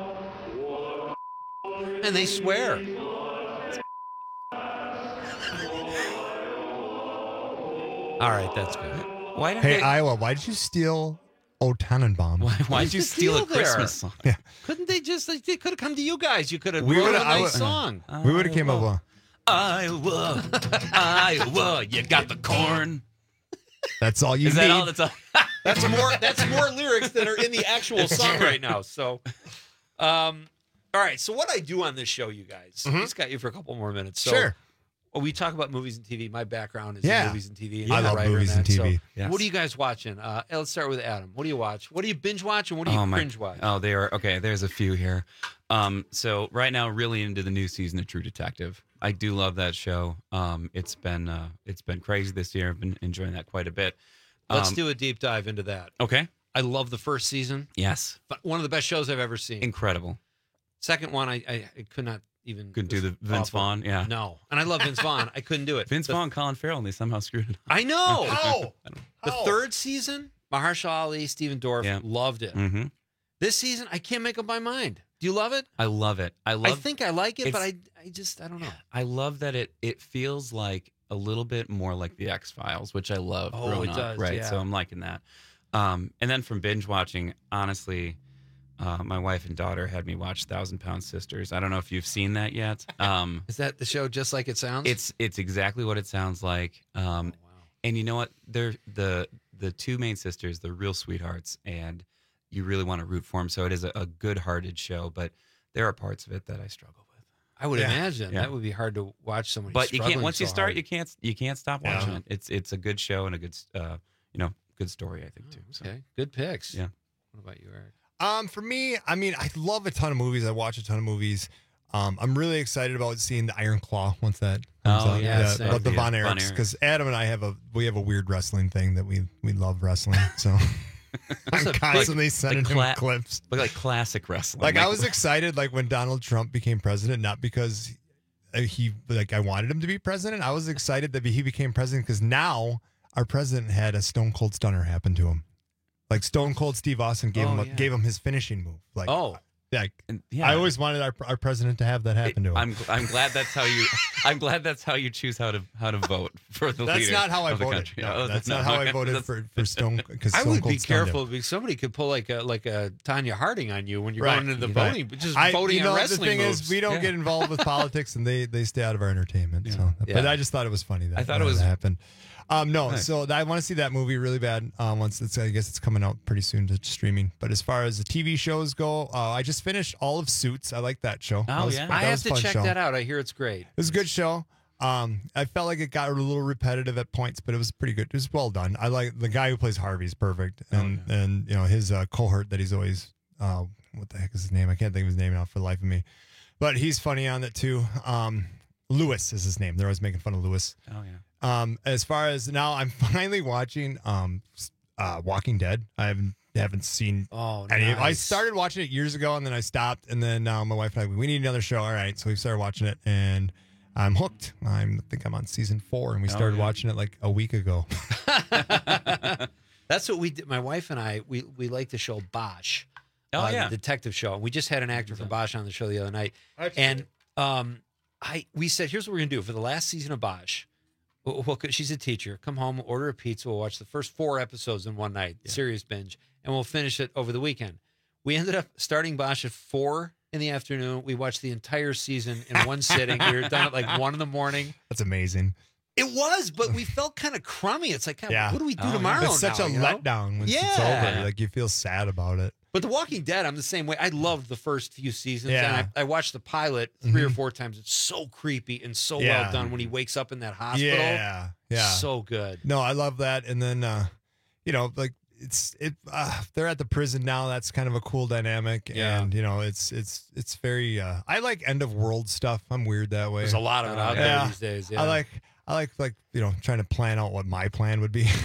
Speaker 15: And they swear. All right, that's good.
Speaker 17: Why did
Speaker 16: Hey,
Speaker 17: they,
Speaker 16: Iowa, why did you steal O Tannenbaum?
Speaker 17: why, why'd you
Speaker 15: the
Speaker 17: steal a
Speaker 15: deal there?
Speaker 17: Christmas song?
Speaker 16: Yeah,
Speaker 15: Couldn't they just, like, they could have come to you guys. You could have
Speaker 16: We
Speaker 15: wrote
Speaker 16: would've-
Speaker 15: a
Speaker 16: I
Speaker 15: nice
Speaker 16: would-
Speaker 15: song.
Speaker 16: we would have came up with.
Speaker 17: Iowa, Iowa, you got the corn.
Speaker 16: That's all you
Speaker 17: Is
Speaker 16: need.
Speaker 17: that all? That's all.
Speaker 15: That's more. That's more lyrics that are in the actual song right now. So, um, all right. So what I do on this show, you guys,
Speaker 16: Mhm.
Speaker 15: just got you for a couple more minutes. So,
Speaker 16: Sure.
Speaker 15: well, we talk about movies and T V. My background is in
Speaker 16: Yeah.
Speaker 15: movies and T V. And
Speaker 16: I
Speaker 15: I'm a
Speaker 16: love
Speaker 15: writer
Speaker 16: movies
Speaker 15: in
Speaker 16: and
Speaker 15: that.
Speaker 16: T V.
Speaker 15: So
Speaker 17: Yes.
Speaker 15: what are you guys watching? Uh, let's start with Adam. What do you watch? What do you binge watch and what do you
Speaker 17: Oh, my-
Speaker 15: cringe watch?
Speaker 17: Oh, they are okay. There's a few here. Um, so right now, really into the new season of True Detective. I do love that show. Um, it's been uh, it's been crazy this year. I've been enjoying that quite a bit.
Speaker 15: Let's
Speaker 17: Um,
Speaker 15: do a deep dive into that.
Speaker 17: Okay.
Speaker 15: I love the first season.
Speaker 17: Yes.
Speaker 15: But one of the best shows I've ever seen.
Speaker 17: Incredible.
Speaker 15: Second one, I, I, I could not even.
Speaker 17: Could do
Speaker 15: it was
Speaker 17: the Vince
Speaker 15: awful.
Speaker 17: Vaughn. Yeah.
Speaker 15: No, and I love Vince Vaughn. I couldn't do it.
Speaker 17: Vince
Speaker 15: The-
Speaker 17: Vaughn, Colin Farrell, and they somehow screwed it up.
Speaker 15: I know.
Speaker 16: How?
Speaker 15: The
Speaker 16: How?
Speaker 15: third season, Mahershala Ali, Steven Dorff,
Speaker 17: Yeah.
Speaker 15: loved it.
Speaker 17: Mm-hmm.
Speaker 15: This season, I can't make up my mind. Do you love it?
Speaker 17: I love it. I love.
Speaker 15: I think I like it, but I,
Speaker 17: it's-
Speaker 15: I just, I don't know.
Speaker 17: I love that it it feels like a little bit more like the X Files, which I love.
Speaker 15: Oh,
Speaker 17: growing
Speaker 15: it
Speaker 17: up,
Speaker 15: does,
Speaker 17: right?
Speaker 15: yeah.
Speaker 17: So I'm liking that. Um, and then from binge watching, honestly, uh, my wife and daughter had me watch Thousand Pound Sisters. I don't know if you've seen that yet. Um,
Speaker 15: Is that the show just like it sounds?
Speaker 17: it's it's exactly what it sounds like. Um,
Speaker 15: Oh, wow.
Speaker 17: And you know what? They're the the two main sisters. They're real sweethearts, and you really want to root for them. So it is a, a good-hearted show, but there are parts of it that I struggle with.
Speaker 15: I would
Speaker 16: Yeah.
Speaker 15: imagine
Speaker 17: Yeah.
Speaker 15: that would be hard to watch someone.
Speaker 17: But you can't once you
Speaker 15: so
Speaker 17: start,
Speaker 15: hard.
Speaker 17: you can't you can't stop
Speaker 16: Yeah.
Speaker 17: watching it. It's it's a good show and a good uh, you know good story, I think too. So.
Speaker 15: Okay, good picks.
Speaker 17: Yeah.
Speaker 15: What about you, Eric?
Speaker 16: Um, for me, I mean, I love a ton of movies. I watch a ton of movies. Um, I'm really excited about seeing the Iron Claw once that comes
Speaker 17: Oh,
Speaker 16: out.
Speaker 15: yeah,
Speaker 16: The-
Speaker 15: same.
Speaker 16: about the
Speaker 17: Yeah,
Speaker 16: Von
Speaker 17: Von
Speaker 16: Erichs,
Speaker 17: Erichs.
Speaker 16: because Adam and I have a we have a weird wrestling thing that we we love wrestling. So I'm
Speaker 15: Like-
Speaker 16: constantly sending
Speaker 17: cla-
Speaker 16: him clips.
Speaker 17: But like classic wrestling.
Speaker 16: Like I was excited, like when Donald Trump became president, not because uh, he like I wanted him to be president. I was excited that he became president because now our president had a Stone Cold Stunner happen to him. Like Stone Cold Steve Austin gave
Speaker 15: Oh,
Speaker 16: him a,
Speaker 15: yeah.
Speaker 16: gave him his finishing move. Like
Speaker 15: Oh.
Speaker 16: Like,
Speaker 17: yeah.
Speaker 16: I always wanted our, our president to have that happen to him.
Speaker 17: I'm I'm glad that's how you I'm glad that's how you choose how to how to vote for the
Speaker 16: That's
Speaker 17: leader
Speaker 16: not how I
Speaker 17: of the
Speaker 16: voted.
Speaker 17: country.
Speaker 16: No,
Speaker 17: Oh,
Speaker 16: that's
Speaker 17: no,
Speaker 16: not how I
Speaker 17: okay.
Speaker 16: voted
Speaker 17: That's-
Speaker 16: for, for Stone. Because
Speaker 15: I
Speaker 16: Stone
Speaker 15: would
Speaker 16: Cold
Speaker 15: be
Speaker 16: stoned him.
Speaker 15: careful because somebody could pull like a like a Tanya Harding on you when you're
Speaker 16: Right.
Speaker 15: going into the
Speaker 16: Right.
Speaker 15: voting, but just
Speaker 16: I-
Speaker 15: voting
Speaker 16: you know,
Speaker 15: on wrestling
Speaker 16: The thing
Speaker 15: moves.
Speaker 16: is, we don't
Speaker 15: Yeah.
Speaker 16: get involved with politics, and they they stay out of our entertainment. So, but
Speaker 15: Yeah.
Speaker 16: I just thought it was funny that
Speaker 17: I thought
Speaker 16: that
Speaker 17: it was-
Speaker 16: happened. Um, no,
Speaker 17: Nice.
Speaker 16: so I want to see that movie really bad. Um, once it's, I guess it's coming out pretty soon to streaming. But as far as the T V shows go, uh, I just finished all of Suits. I like that show. That
Speaker 17: Oh,
Speaker 16: was-
Speaker 17: yeah.
Speaker 16: that
Speaker 15: I
Speaker 16: was
Speaker 15: have
Speaker 16: a
Speaker 15: to
Speaker 16: fun
Speaker 15: check
Speaker 16: show.
Speaker 15: that out. I hear it's great.
Speaker 16: It was a good show. Um, I felt like it got a little repetitive at points, but it was pretty good. It was well done. I like the guy who plays Harvey's perfect, and and you know his uh, cohort that he's always uh, what the heck is his name? I can't think of his name now for the life of me, but he's funny on it too. Um, Lewis is his name. They're always making fun of Lewis.
Speaker 17: Oh yeah.
Speaker 16: Um, as far as now, I'm finally watching um, uh, Walking Dead. I haven't haven't seen
Speaker 15: Oh,
Speaker 16: any. I
Speaker 15: nice.
Speaker 16: started watching it years ago, and then I stopped. And then now my wife and I, we need another show. All right, so we started watching it, and I'm hooked. I'm, I think I'm on season four, and we
Speaker 17: Oh,
Speaker 16: started
Speaker 17: yeah.
Speaker 16: watching it like a week ago.
Speaker 15: That's what we did. My wife and I, we we like the show Bosch.
Speaker 17: Oh,
Speaker 15: uh,
Speaker 17: yeah.
Speaker 15: the detective show. We just had an actor from Bosch on the show the other night,
Speaker 16: That's
Speaker 15: and um, I we said, here's what we're gonna do for the last season of Bosch. Well, well, she's a teacher. Come home, order a pizza. We'll watch the first four episodes in one night, serious binge, and we'll finish it over the weekend. We ended up starting Bosch at four in the afternoon. We watched the entire season in one sitting. We were done at like one in the morning.
Speaker 16: That's amazing.
Speaker 15: It was, but we felt kind of crummy. It's like, God,
Speaker 16: Yeah.
Speaker 15: what do we do
Speaker 17: Oh, yeah.
Speaker 15: tomorrow?
Speaker 16: It's such
Speaker 15: now,
Speaker 16: a
Speaker 15: you know?
Speaker 16: letdown when it's
Speaker 15: Yeah.
Speaker 16: over. Like you feel sad about it.
Speaker 15: But The Walking Dead, I'm the same way. I loved the first few seasons.
Speaker 16: Yeah.
Speaker 15: And I, I watched the pilot three or
Speaker 16: Mhm.
Speaker 15: four times. It's so creepy and so
Speaker 16: Yeah.
Speaker 15: well done when he wakes up in that hospital.
Speaker 16: Yeah, yeah.
Speaker 15: So good.
Speaker 16: No, I love that. And then, uh, you know, like it's it. Uh, they're at the prison now. That's kind of a cool dynamic.
Speaker 15: Yeah.
Speaker 16: And you know, it's it's it's very. Uh, I like end of world stuff. I'm weird that way.
Speaker 15: There's a lot of it out there
Speaker 16: Yeah.
Speaker 15: these days. Yeah.
Speaker 16: I like I like like you know trying to plan out what my plan would be.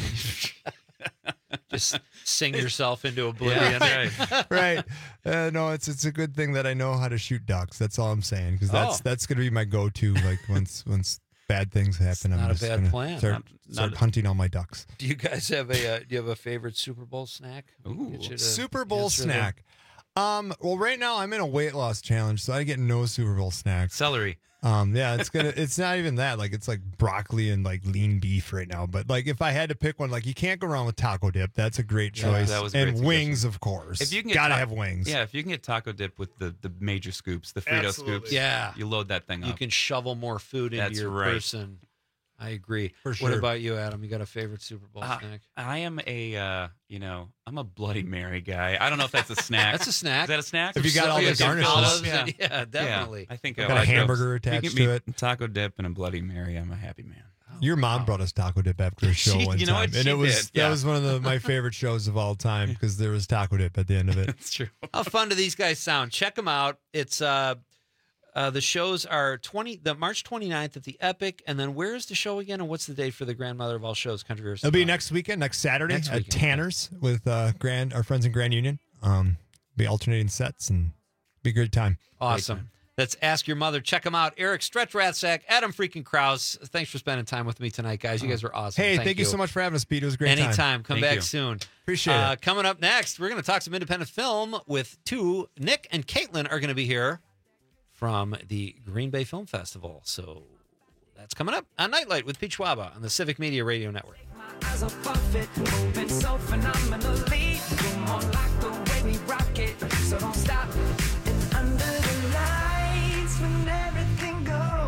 Speaker 15: Just sing yourself into oblivion.
Speaker 17: Yeah,
Speaker 16: right. Uh, no, it's it's a good thing that I know how to shoot ducks. That's all I'm saying because that's
Speaker 15: Oh.
Speaker 16: that's gonna be my go-to. Like once once bad things happen, I'm
Speaker 15: not a
Speaker 16: just
Speaker 15: bad
Speaker 16: gonna
Speaker 15: plan.
Speaker 16: start,
Speaker 17: Not-
Speaker 16: start
Speaker 17: not-
Speaker 16: hunting all my ducks.
Speaker 15: Do you guys have a uh, do you have a favorite Super Bowl snack?
Speaker 17: Ooh.
Speaker 15: Get you to
Speaker 16: Super Bowl
Speaker 15: answer that.
Speaker 16: snack. Um. Well, right now I'm in a weight loss challenge, so I get no Super Bowl snacks.
Speaker 17: Celery.
Speaker 16: Um. Yeah, it's gonna. It's not even that. Like it's like broccoli and like lean beef right now. But like if I had to pick one, like you can't go wrong with taco dip. That's a great
Speaker 17: Yeah,
Speaker 16: choice.
Speaker 17: that was a
Speaker 16: and
Speaker 17: great
Speaker 16: wings, of course.
Speaker 17: If you can get
Speaker 16: gotta
Speaker 17: ta-
Speaker 16: have wings.
Speaker 17: Yeah, if you can get taco dip with the, the major scoops, the Frito
Speaker 16: Absolutely.
Speaker 17: scoops,
Speaker 15: Yeah.
Speaker 17: you load that thing
Speaker 15: You
Speaker 17: up.
Speaker 15: can shovel more food into
Speaker 17: That's
Speaker 15: your
Speaker 17: right.
Speaker 15: person. I agree.
Speaker 16: For
Speaker 15: What
Speaker 16: sure.
Speaker 15: about you, Adam? You got a favorite Super Bowl
Speaker 17: Uh,
Speaker 15: snack?
Speaker 17: I am a, uh, you know, I'm a Bloody Mary guy. I don't know if that's a snack.
Speaker 15: That's a snack.
Speaker 17: Is that a snack?
Speaker 16: If you got all the
Speaker 15: Some
Speaker 16: garnishes.
Speaker 15: olives
Speaker 17: Yeah.
Speaker 15: and- yeah, definitely.
Speaker 17: I think
Speaker 16: Got
Speaker 17: I
Speaker 16: a
Speaker 17: like
Speaker 16: hamburger
Speaker 17: those.
Speaker 16: attached
Speaker 17: If you
Speaker 16: to
Speaker 17: give me Taco dip and a Bloody Mary, I'm a happy man.
Speaker 16: Your mom brought us taco dip after a show
Speaker 17: She-
Speaker 16: one
Speaker 17: you know
Speaker 16: time,
Speaker 17: what?
Speaker 16: and
Speaker 17: She
Speaker 16: it was
Speaker 17: did,
Speaker 16: that
Speaker 17: yeah.
Speaker 16: was one of the, my favorite shows of all time because there was taco dip at the end of it.
Speaker 17: That's true.
Speaker 15: How fun do these guys sound? Check them out. It's uh, uh, the shows are twenty the March twenty-ninth at the Epic, and then where is the show again? And what's the date for the grandmother of all shows? Country versus
Speaker 16: It'll be
Speaker 15: Pop?
Speaker 16: next weekend, next Saturday
Speaker 15: Next
Speaker 16: at
Speaker 15: weekend,
Speaker 16: Tanner's with uh, Grand our friends in Grand Union. Um, be alternating sets and be a good time.
Speaker 15: Awesome. Let's Ask Your Mother. Check them out. Eric Stretch Ratzak, Adam freaking Krause. Thanks for spending time with me tonight, guys. You guys were awesome.
Speaker 16: Hey, thank, you so much for having us, Pete. It was a great.
Speaker 15: Anytime.
Speaker 16: time.
Speaker 15: Come
Speaker 17: Thank
Speaker 15: back
Speaker 17: you.
Speaker 15: soon.
Speaker 16: Appreciate
Speaker 15: uh,
Speaker 16: it.
Speaker 15: Coming up next, we're going to talk some independent film with two. Nick and Caitlin are going to be here from the Green Bay Film Festival. So that's coming up on Nightlight with Pete Schwaba on the Civic Media Radio Network.
Speaker 21: Eyes are perfect, moving so phenomenally. You're more like the way we rock it, so don't stop. And under the lights, when everything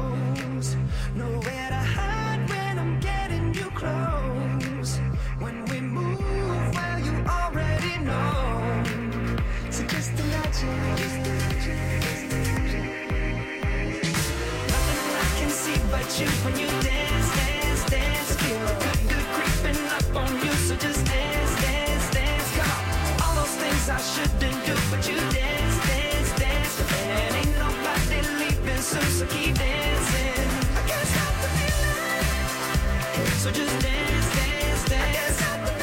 Speaker 21: goes, nowhere to hide when I'm getting you close. When we move, well, you already know. So just imagine, just imagine, just imagine. Nothing I can see but you when you dance, dance, dance. Feel good, good creeping up on you, so just dance, dance, dance. Come on, all those things I shouldn't do, but you dance, dance, dance. And ain't nobody leaving soon, so keep dancing. I can't stop the feeling, so just dance, dance, dance. I can't stop the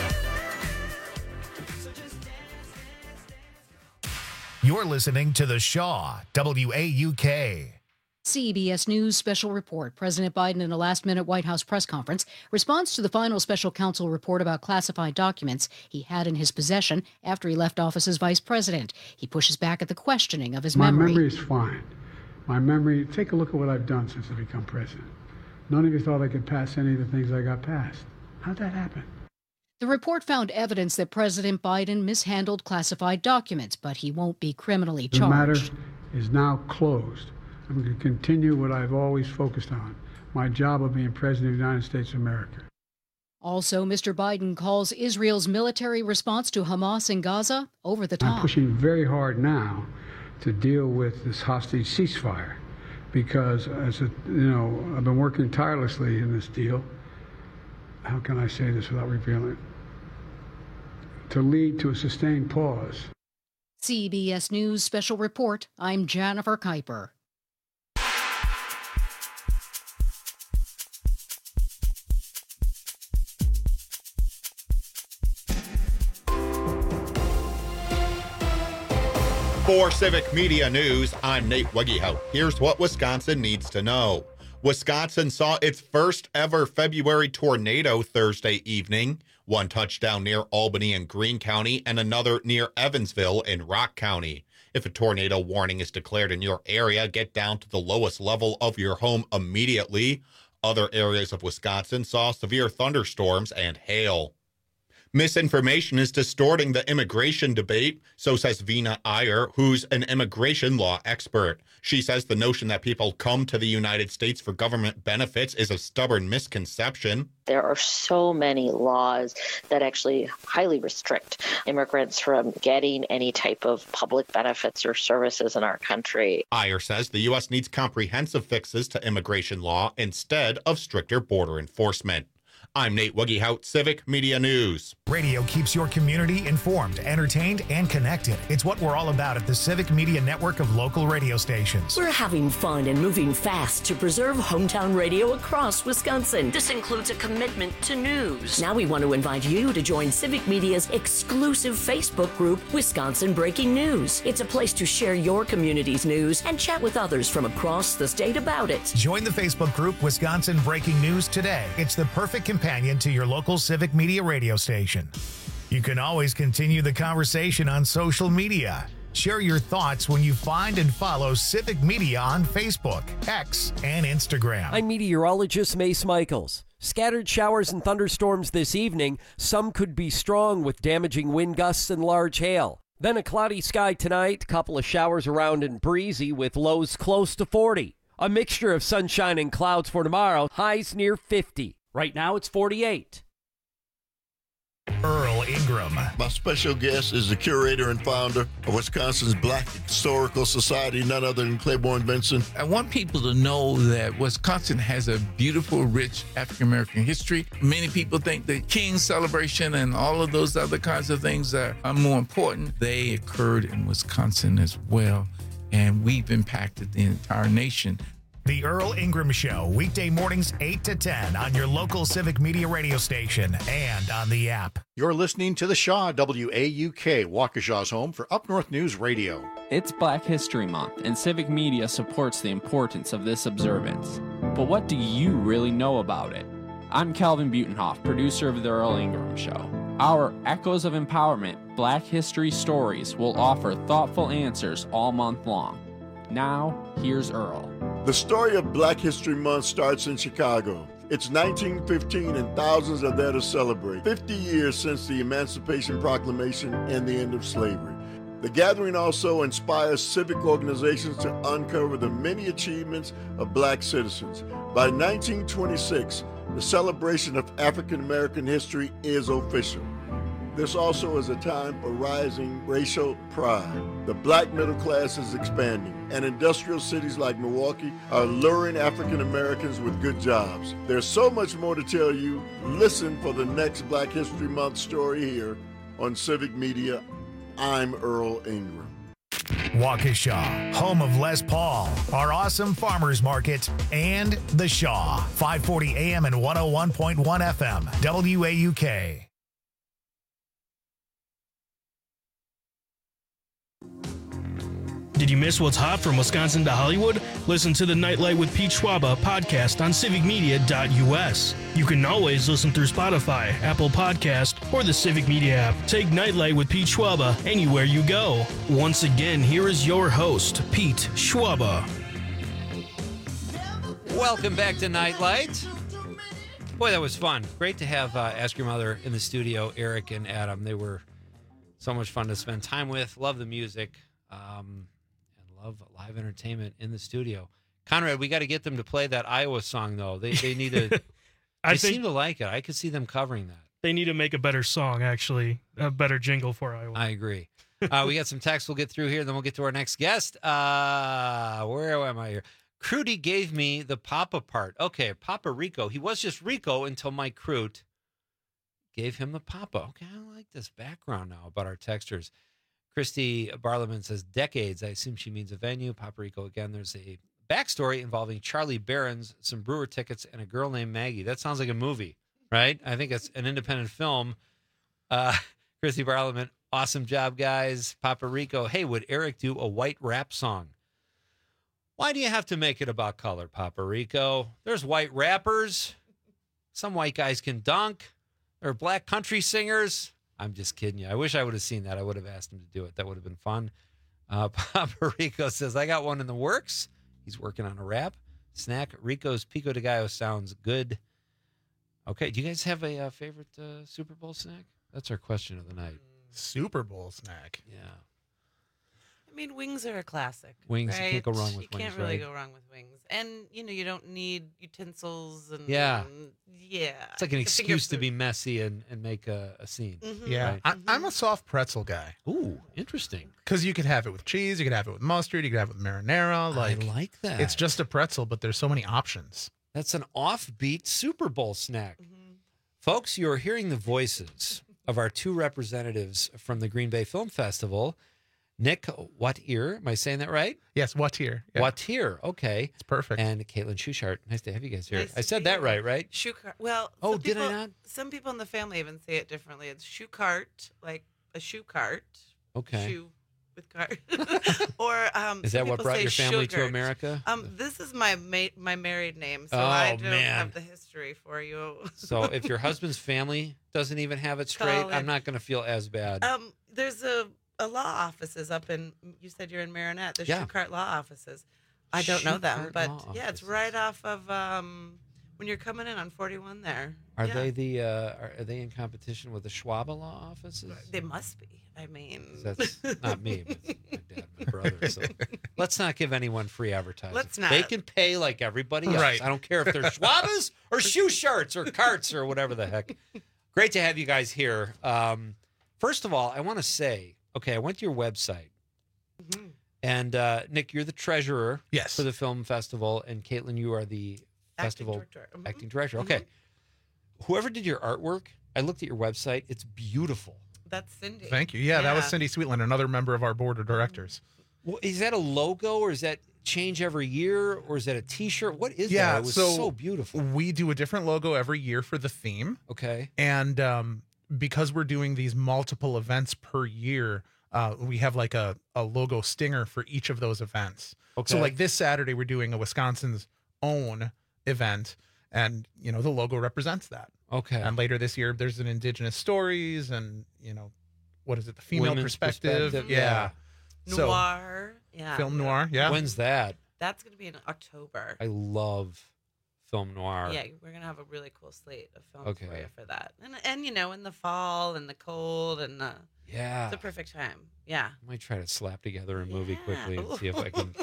Speaker 21: feeling, so just dance, dance, dance.
Speaker 1: You're listening to The Shaw, W A U K.
Speaker 3: C B S News special report. President Biden, in a last-minute White House press conference, responds to the final special counsel report about classified documents he had in his possession after he left office as vice president. He pushes back at the questioning of his
Speaker 5: My
Speaker 3: memory.
Speaker 5: memory is fine. My memory, take a look at what I've done since I become president. None of you thought I could pass any of the things I got passed. How'd that happen?
Speaker 3: The report found evidence that President Biden mishandled classified documents, but he won't be criminally
Speaker 5: The matter
Speaker 3: charged.
Speaker 5: is now closed. I'm going to continue what I've always focused on, my job of being president of the United States of America.
Speaker 3: Also, Mister Biden calls Israel's military response to Hamas in Gaza over the top.
Speaker 5: I'm pushing very hard now to deal with this hostage ceasefire because, as a, you know, I've been working tirelessly in this deal. How can I say this without revealing it? To lead to a sustained pause.
Speaker 3: C B S News special report. I'm Jennifer Kuiper.
Speaker 11: For Civic Media News, I'm Nate Wegehout. Here's what Wisconsin needs to know. Wisconsin saw its first ever February tornado Thursday evening. One touchdown near Albany and Greene County and another near Evansville in Rock County. If a tornado warning is declared in your area, get down to the lowest level of your home immediately. Other areas of Wisconsin saw severe thunderstorms and hail. Misinformation is distorting the immigration debate, so says Vina Iyer, who's an immigration law expert. She says the notion that people come to the United States for government benefits is a stubborn misconception.
Speaker 4: There are so many laws that actually highly restrict immigrants from getting any type of public benefits or services in our country.
Speaker 11: Iyer says the U S needs comprehensive fixes to immigration law instead of stricter border enforcement. I'm Nate Wegehout, Civic Media News.
Speaker 1: Radio keeps your community informed, entertained, and connected. It's what we're all about at the Civic Media network of local radio stations.
Speaker 22: We're having fun and moving fast to preserve hometown radio across Wisconsin. This includes a commitment to news. Now we want to invite you to join Civic Media's exclusive Facebook group, Wisconsin Breaking News. It's a place to share your community's news and chat with others from across the state about it.
Speaker 1: Join the Facebook group Wisconsin Breaking News today. It's the perfect companion to your local Civic Media radio station. You can always continue the conversation on social media. Share your thoughts when you find and follow Civic Media on Facebook, X, and Instagram.
Speaker 14: I'm meteorologist Mace Michaels. Scattered showers and thunderstorms this evening. Some could be strong with damaging wind gusts and large hail. Then a cloudy sky tonight, couple of showers around and breezy with lows close to forty. A mixture of sunshine and clouds for tomorrow, highs near fifty. Right now it's forty-eight.
Speaker 1: Earl Ingram.
Speaker 20: My special guest is the curator and founder of Wisconsin's Black Historical Society, none other than Claiborne Benson.
Speaker 23: I want people to know that Wisconsin has a beautiful, rich African-American history. Many people think the King's celebration and all of those other kinds of things are, are more important. They occurred in Wisconsin as well, and we've impacted the entire nation.
Speaker 1: The Earl Ingram Show, weekday mornings eight to ten on your local Civic Media radio station and on the app.
Speaker 12: You're listening to The Shaw, W A U K, Waukesha's home for Up North News Radio.
Speaker 19: It's Black History Month, and Civic Media supports the importance of this observance. But what do you really know about it? I'm Calvin Butenhoff, producer of The Earl Ingram Show. Our Echoes of Empowerment Black History Stories will offer thoughtful answers all month long. Now, here's Earl.
Speaker 20: The story of Black History Month starts in Chicago. It's nineteen fifteen and thousands are there to celebrate. fifty years since the Emancipation Proclamation and the end of slavery. The gathering also inspires civic organizations to uncover the many achievements of black citizens. By nineteen twenty-six, the celebration of African American history is official. This also is a time for rising racial pride. The black middle class is expanding, and industrial cities like Milwaukee are luring African Americans with good jobs. There's so much more to tell you. Listen for the next Black History Month story here on Civic Media. I'm Earl Ingram.
Speaker 1: Waukesha, home of Les Paul, our awesome farmers market, and The Shaw, five forty A M and one oh one point one F M, W A U K.
Speaker 6: Did you miss what's hot from Wisconsin to Hollywood? Listen to the Nightlight with Pete Schwaba podcast on civic media dot U S. You can always listen through Spotify, Apple Podcast, or the Civic Media app. Take Nightlight with Pete Schwaba anywhere you go. Once again, here is your host, Pete Schwaba.
Speaker 15: Welcome back to Nightlight. Boy, that was fun. Great to have uh, Ask Your Mother in the studio, Eric and Adam. They were so much fun to spend time with. Love the music. Um, and love live entertainment in the studio. Conrad, we got to get them to play that Iowa song, though. They they need to.
Speaker 6: I
Speaker 15: they
Speaker 6: think
Speaker 15: seem to like it. I could see them covering that.
Speaker 6: they need to make a better song, actually, a better jingle for Iowa.
Speaker 15: I agree. Uh, we got some text we'll get through here, then we'll get to our next guest. Uh, where am I here? Crudy gave me the Papa part. Okay, Papa Rico. He was just Rico until Mike Crute gave him the Papa. Okay, I like this background now about our textures. Christy Barliman says decades. I assume she means a venue. Papa Rico again. There's a backstory involving Charlie Barons, some Brewer tickets, and a girl named Maggie. That sounds like a movie, right? I think it's an independent film. Uh, Christy Barliman, awesome job, guys. Papa Rico, hey, would Eric do a white rap song? Why do you have to make it about color, Papa Rico? There's white rappers. Some white guys can dunk. There are black country singers. I'm just kidding you. I wish I would have seen that. I would have asked him to do it. That would have been fun. Uh, Papa Rico says, I got one in the works. He's working on a rap. Snack. Rico's Pico de Gallo sounds good. Okay. Do you guys have a uh, favorite uh, Super Bowl snack? That's our question of the night.
Speaker 7: Super Bowl snack.
Speaker 15: Yeah.
Speaker 8: I mean, wings are a classic.
Speaker 15: Wings, you
Speaker 8: right?
Speaker 15: can't go wrong with
Speaker 8: You can't
Speaker 15: wings,
Speaker 8: really
Speaker 15: right?
Speaker 8: go wrong with wings. And, you know, you don't need utensils and...
Speaker 15: Yeah.
Speaker 8: Yeah.
Speaker 15: It's like an
Speaker 8: The
Speaker 15: excuse to
Speaker 8: finger
Speaker 15: be messy and, and make a, a scene.
Speaker 8: Mhm.
Speaker 7: Yeah,
Speaker 15: right?
Speaker 7: I, I'm a soft pretzel guy.
Speaker 15: Ooh, interesting.
Speaker 7: Because you could have it with cheese, you could have it with mustard, you could have it with marinara. Like,
Speaker 15: I like that.
Speaker 7: It's just a pretzel, but there's so many options.
Speaker 15: That's an offbeat Super Bowl snack. Folks, you're hearing the voices of our two representatives from the Green Bay Film Festival. Nick Wattier, am I saying that right?
Speaker 7: Yes, Wattier. Yeah.
Speaker 15: Wattier, okay.
Speaker 7: It's perfect.
Speaker 15: And Caitlin Schuchart. Nice to have you guys here.
Speaker 8: Nice
Speaker 15: I
Speaker 8: to
Speaker 15: said
Speaker 8: be
Speaker 15: that
Speaker 8: here.
Speaker 15: right, right?
Speaker 8: Shoe cart. Well,
Speaker 15: Oh,
Speaker 8: some
Speaker 15: did I
Speaker 8: people,
Speaker 15: not?
Speaker 8: Some people in the family even say it differently. It's shoe cart, like a shoe cart.
Speaker 15: Okay.
Speaker 8: Shoe with cart. Or um,
Speaker 15: Is that
Speaker 8: some
Speaker 15: what
Speaker 8: people
Speaker 15: brought
Speaker 8: say
Speaker 15: your family to
Speaker 8: sugar.
Speaker 15: America?
Speaker 8: Um, this is my ma- my married name, so
Speaker 15: Oh,
Speaker 8: I don't
Speaker 15: man.
Speaker 8: have the history for you.
Speaker 15: So if your husband's family doesn't even have it straight,
Speaker 8: Call
Speaker 15: I'm
Speaker 8: it-
Speaker 15: not going to feel as bad.
Speaker 8: Um, there's a, a law offices up in. You said you're in Marinette. There's
Speaker 15: Yeah.
Speaker 8: shoe cart law offices. I don't know them,
Speaker 15: Shoe-cart
Speaker 8: but
Speaker 15: law
Speaker 8: yeah, it's right off of um when you're coming in on forty-one there.
Speaker 15: Are
Speaker 8: Yeah.
Speaker 15: they the uh, are, are they in competition with the Schwab law offices?
Speaker 8: They must be. I mean,
Speaker 15: That's not me, but my dad, my brother. So let's not give anyone free advertising.
Speaker 8: Let's not.
Speaker 15: They can pay like everybody else.
Speaker 7: Right.
Speaker 15: I don't care if they're Schwabas or shoe shirts or carts or whatever the heck. Great to have you guys here. Um, first of all, I want to say, okay, I went to your website.
Speaker 8: Mhm.
Speaker 15: And uh, Nick, you're the treasurer
Speaker 7: Yes.
Speaker 15: for the film festival, and Caitlin, you are the festival
Speaker 8: director. Mhm.
Speaker 15: acting director. Okay. Whoever did your artwork, I looked at your website. It's beautiful.
Speaker 8: That's Cindy.
Speaker 7: Thank you. Yeah, that was Cindy Sweetland, another member of our board of directors.
Speaker 15: Well, is that a logo, or is that change every year, or is that a T-shirt? What is
Speaker 7: yeah,
Speaker 15: that? It was
Speaker 7: so,
Speaker 15: so beautiful.
Speaker 7: We do a different logo every year for the theme.
Speaker 15: Okay.
Speaker 7: And um, because we're doing these multiple events per year, uh, we have like a, a logo stinger for each of those events.
Speaker 15: Okay.
Speaker 7: So like this Saturday, we're doing a Wisconsin's own event, and, you know, the logo represents that.
Speaker 15: Okay.
Speaker 7: And later this year, there's an Indigenous Stories and, you know, what is it? The female
Speaker 15: Women's
Speaker 7: perspective.
Speaker 15: perspective,
Speaker 7: Yeah. So-
Speaker 8: Noir. Yeah.
Speaker 7: Film noir. Yeah.
Speaker 15: When's that?
Speaker 8: That's going to be in October.
Speaker 15: I love film noir.
Speaker 8: Yeah, we're gonna have a really cool slate of films for
Speaker 15: Okay.
Speaker 8: you for that, and and you know, in the fall and the cold and the
Speaker 15: Yeah.
Speaker 8: it's the perfect time. Yeah,
Speaker 15: I might try to slap together a movie
Speaker 8: Yeah.
Speaker 15: quickly and see if I can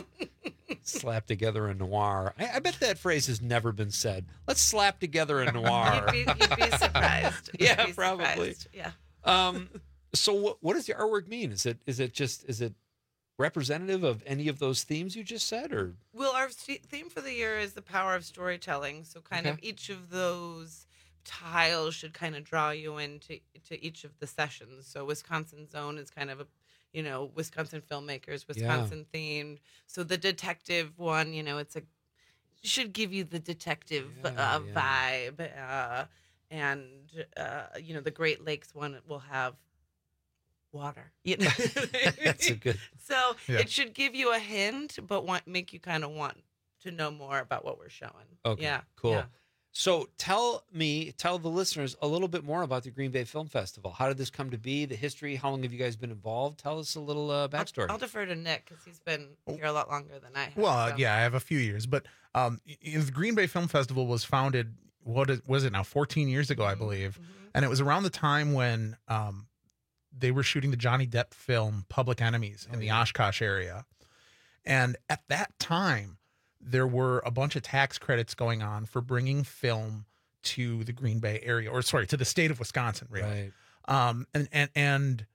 Speaker 15: slap together a noir. I, I bet that phrase has never been said. Let's slap together a noir.
Speaker 8: you'd be, you'd be surprised. You'd
Speaker 15: Yeah,
Speaker 8: be
Speaker 15: probably.
Speaker 8: surprised. Yeah.
Speaker 15: Um, so what, what does the artwork mean? Is it is it just is it representative of any of those themes you just said, or
Speaker 8: Well, our st- theme for the year is the power of storytelling. So, kind of
Speaker 15: Okay.
Speaker 8: each of those tiles should kind of draw you into to each of the sessions. So, Wisconsin Zone is kind of a, you know, Wisconsin filmmakers, Wisconsin themed. So, the detective one, you know, it's a should give you the detective uh, vibe, uh, and uh, you know, the Great Lakes one will have water. You know?
Speaker 15: That's a good.
Speaker 8: So
Speaker 15: Yeah.
Speaker 8: it should give you a hint, but want, make you kind of want to know more about what we're showing.
Speaker 15: Okay.
Speaker 8: Yeah.
Speaker 15: Cool.
Speaker 8: Yeah.
Speaker 15: So tell me, tell the listeners a little bit more about the Green Bay Film Festival. How did this come to be? The history? How long have you guys been involved? Tell us a little uh, backstory.
Speaker 8: I'll defer to Nick because he's been here a lot longer than I have.
Speaker 7: Well, uh,
Speaker 8: so.
Speaker 7: yeah, I have a few years, but um, y- y- the Green Bay Film Festival was founded. What is, was it now? fourteen years ago, I believe, and it was around the time when um, they were shooting the Johnny Depp film Public Enemies in the Oshkosh area, and at that time, there were a bunch of tax credits going on for bringing film to the Green Bay area, or sorry, to the state of Wisconsin, really.
Speaker 15: Right.
Speaker 7: Um, and and and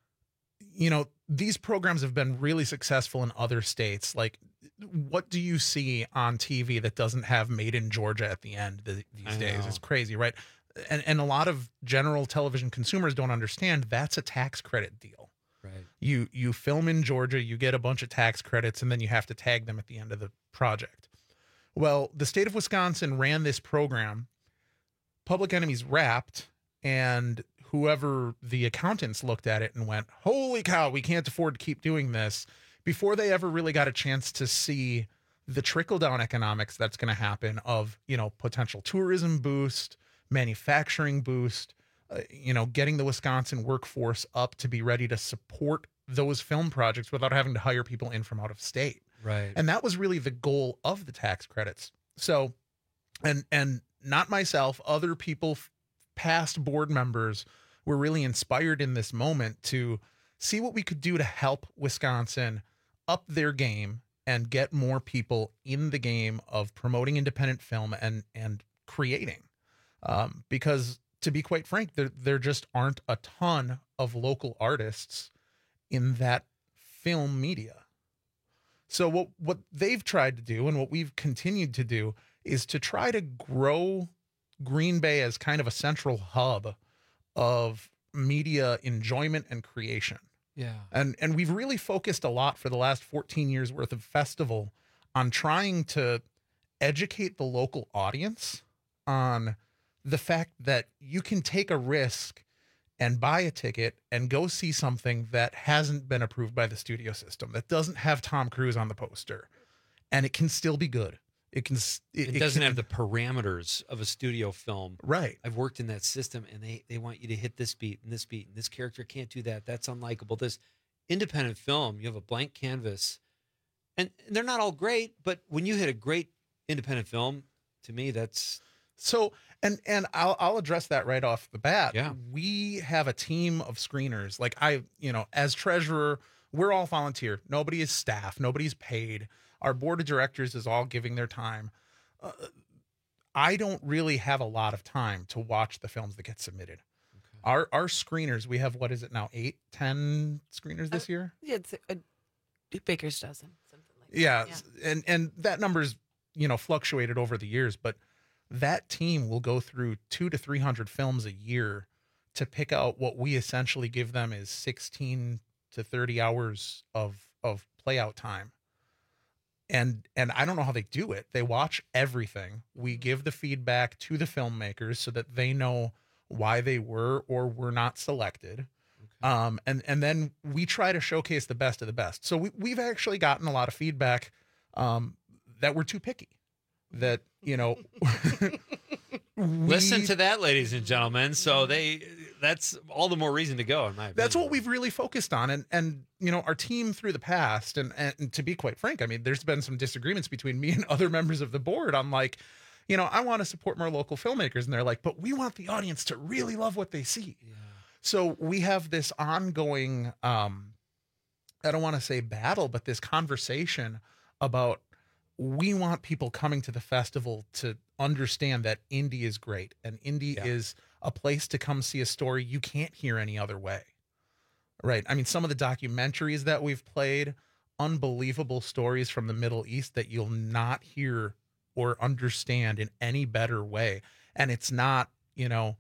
Speaker 7: you know, these programs have been really successful in other states. Like, what do you see on T V that doesn't have "Made in Georgia" at the end th- these
Speaker 15: I
Speaker 7: days?
Speaker 15: know.
Speaker 7: It's crazy, right? And and a lot of general television consumers don't understand that's a tax credit deal.
Speaker 15: Right.
Speaker 7: You you film in Georgia, you get a bunch of tax credits, and then you have to tag them at the end of the project. Well, the state of Wisconsin ran this program. Public Enemies wrapped, and whoever the accountants looked at it and went, "Holy cow, we can't afford to keep doing this." Before they ever really got a chance to see the trickle down economics that's going to happen of, you know, potential tourism boost, manufacturing boost, uh, you know, getting the Wisconsin workforce up to be ready to support those film projects without having to hire people in from out of state.
Speaker 15: Right.
Speaker 7: And that was really the goal of the tax credits. So, and, and not myself, other people, past board members, were really inspired in this moment to see what we could do to help Wisconsin up their game and get more people in the game of promoting independent film and, and creating. Um, because to be quite frank, there, there just aren't a ton of local artists in that film media. So what, what they've tried to do and what we've continued to do is to try to grow Green Bay as kind of a central hub of media enjoyment and creation.
Speaker 15: Yeah.
Speaker 7: And and we've really focused a lot for the last fourteen years worth of festival on trying to educate the local audience on the fact that you can take a risk and buy a ticket and go see something that hasn't been approved by the studio system, that doesn't have Tom Cruise on the poster, and it can still be good. It can. It,
Speaker 15: It,
Speaker 7: it
Speaker 15: doesn't
Speaker 7: can-
Speaker 15: have the parameters of a studio film.
Speaker 7: Right.
Speaker 15: I've worked in that system, and they, they want you to hit this beat and this beat, and this character can't do that. That's unlikable. This independent film, you have a blank canvas, and they're not all great, but when you hit a great independent film, to me, that's
Speaker 7: So, and and I'll I'll address that right off the bat.
Speaker 15: Yeah.
Speaker 7: We have a team of screeners. Like I, you know, as treasurer, we're all volunteer. Nobody is staff. Nobody's paid. Our board of directors is all giving their time. Uh, I don't really have a lot of time to watch the films that get submitted. Our our screeners, we have, what is it now, eight, ten screeners this year?
Speaker 8: Yeah, it's a, a baker's dozen, something like
Speaker 7: Yeah,
Speaker 8: that.
Speaker 7: and and that number's, you know, fluctuated over the years, but that team will go through two to three hundred films a year to pick out what we essentially give them is sixteen to thirty hours of of play out time. And and I don't know how they do it. They watch everything. We give the feedback to the filmmakers so that they know why they were or were not selected. Um, and, and then we try to showcase the best of the best. So we, we've actually gotten a lot of feedback um, that we're too picky, that, you know,
Speaker 15: listen
Speaker 7: we-
Speaker 15: to that, ladies and gentlemen. So they, that's all the more reason to go, in my opinion.
Speaker 7: That's what we've really focused on. And, and, you know, our team through the past, and, and to be quite frank, I mean, there's been some disagreements between me and other members of the board on, like, you know, I want to support more local filmmakers. And they're like, but we want the audience to really love what they see. So we have this ongoing, um, I don't want to say battle, but this conversation about, we want people coming to the festival to understand that indie is great, and indie
Speaker 15: Yeah.
Speaker 7: is a place to come see a story you can't hear any other way. Right. I mean, some of the documentaries that we've played, unbelievable stories from the Middle East that you'll not hear or understand in any better way. And it's not, you know,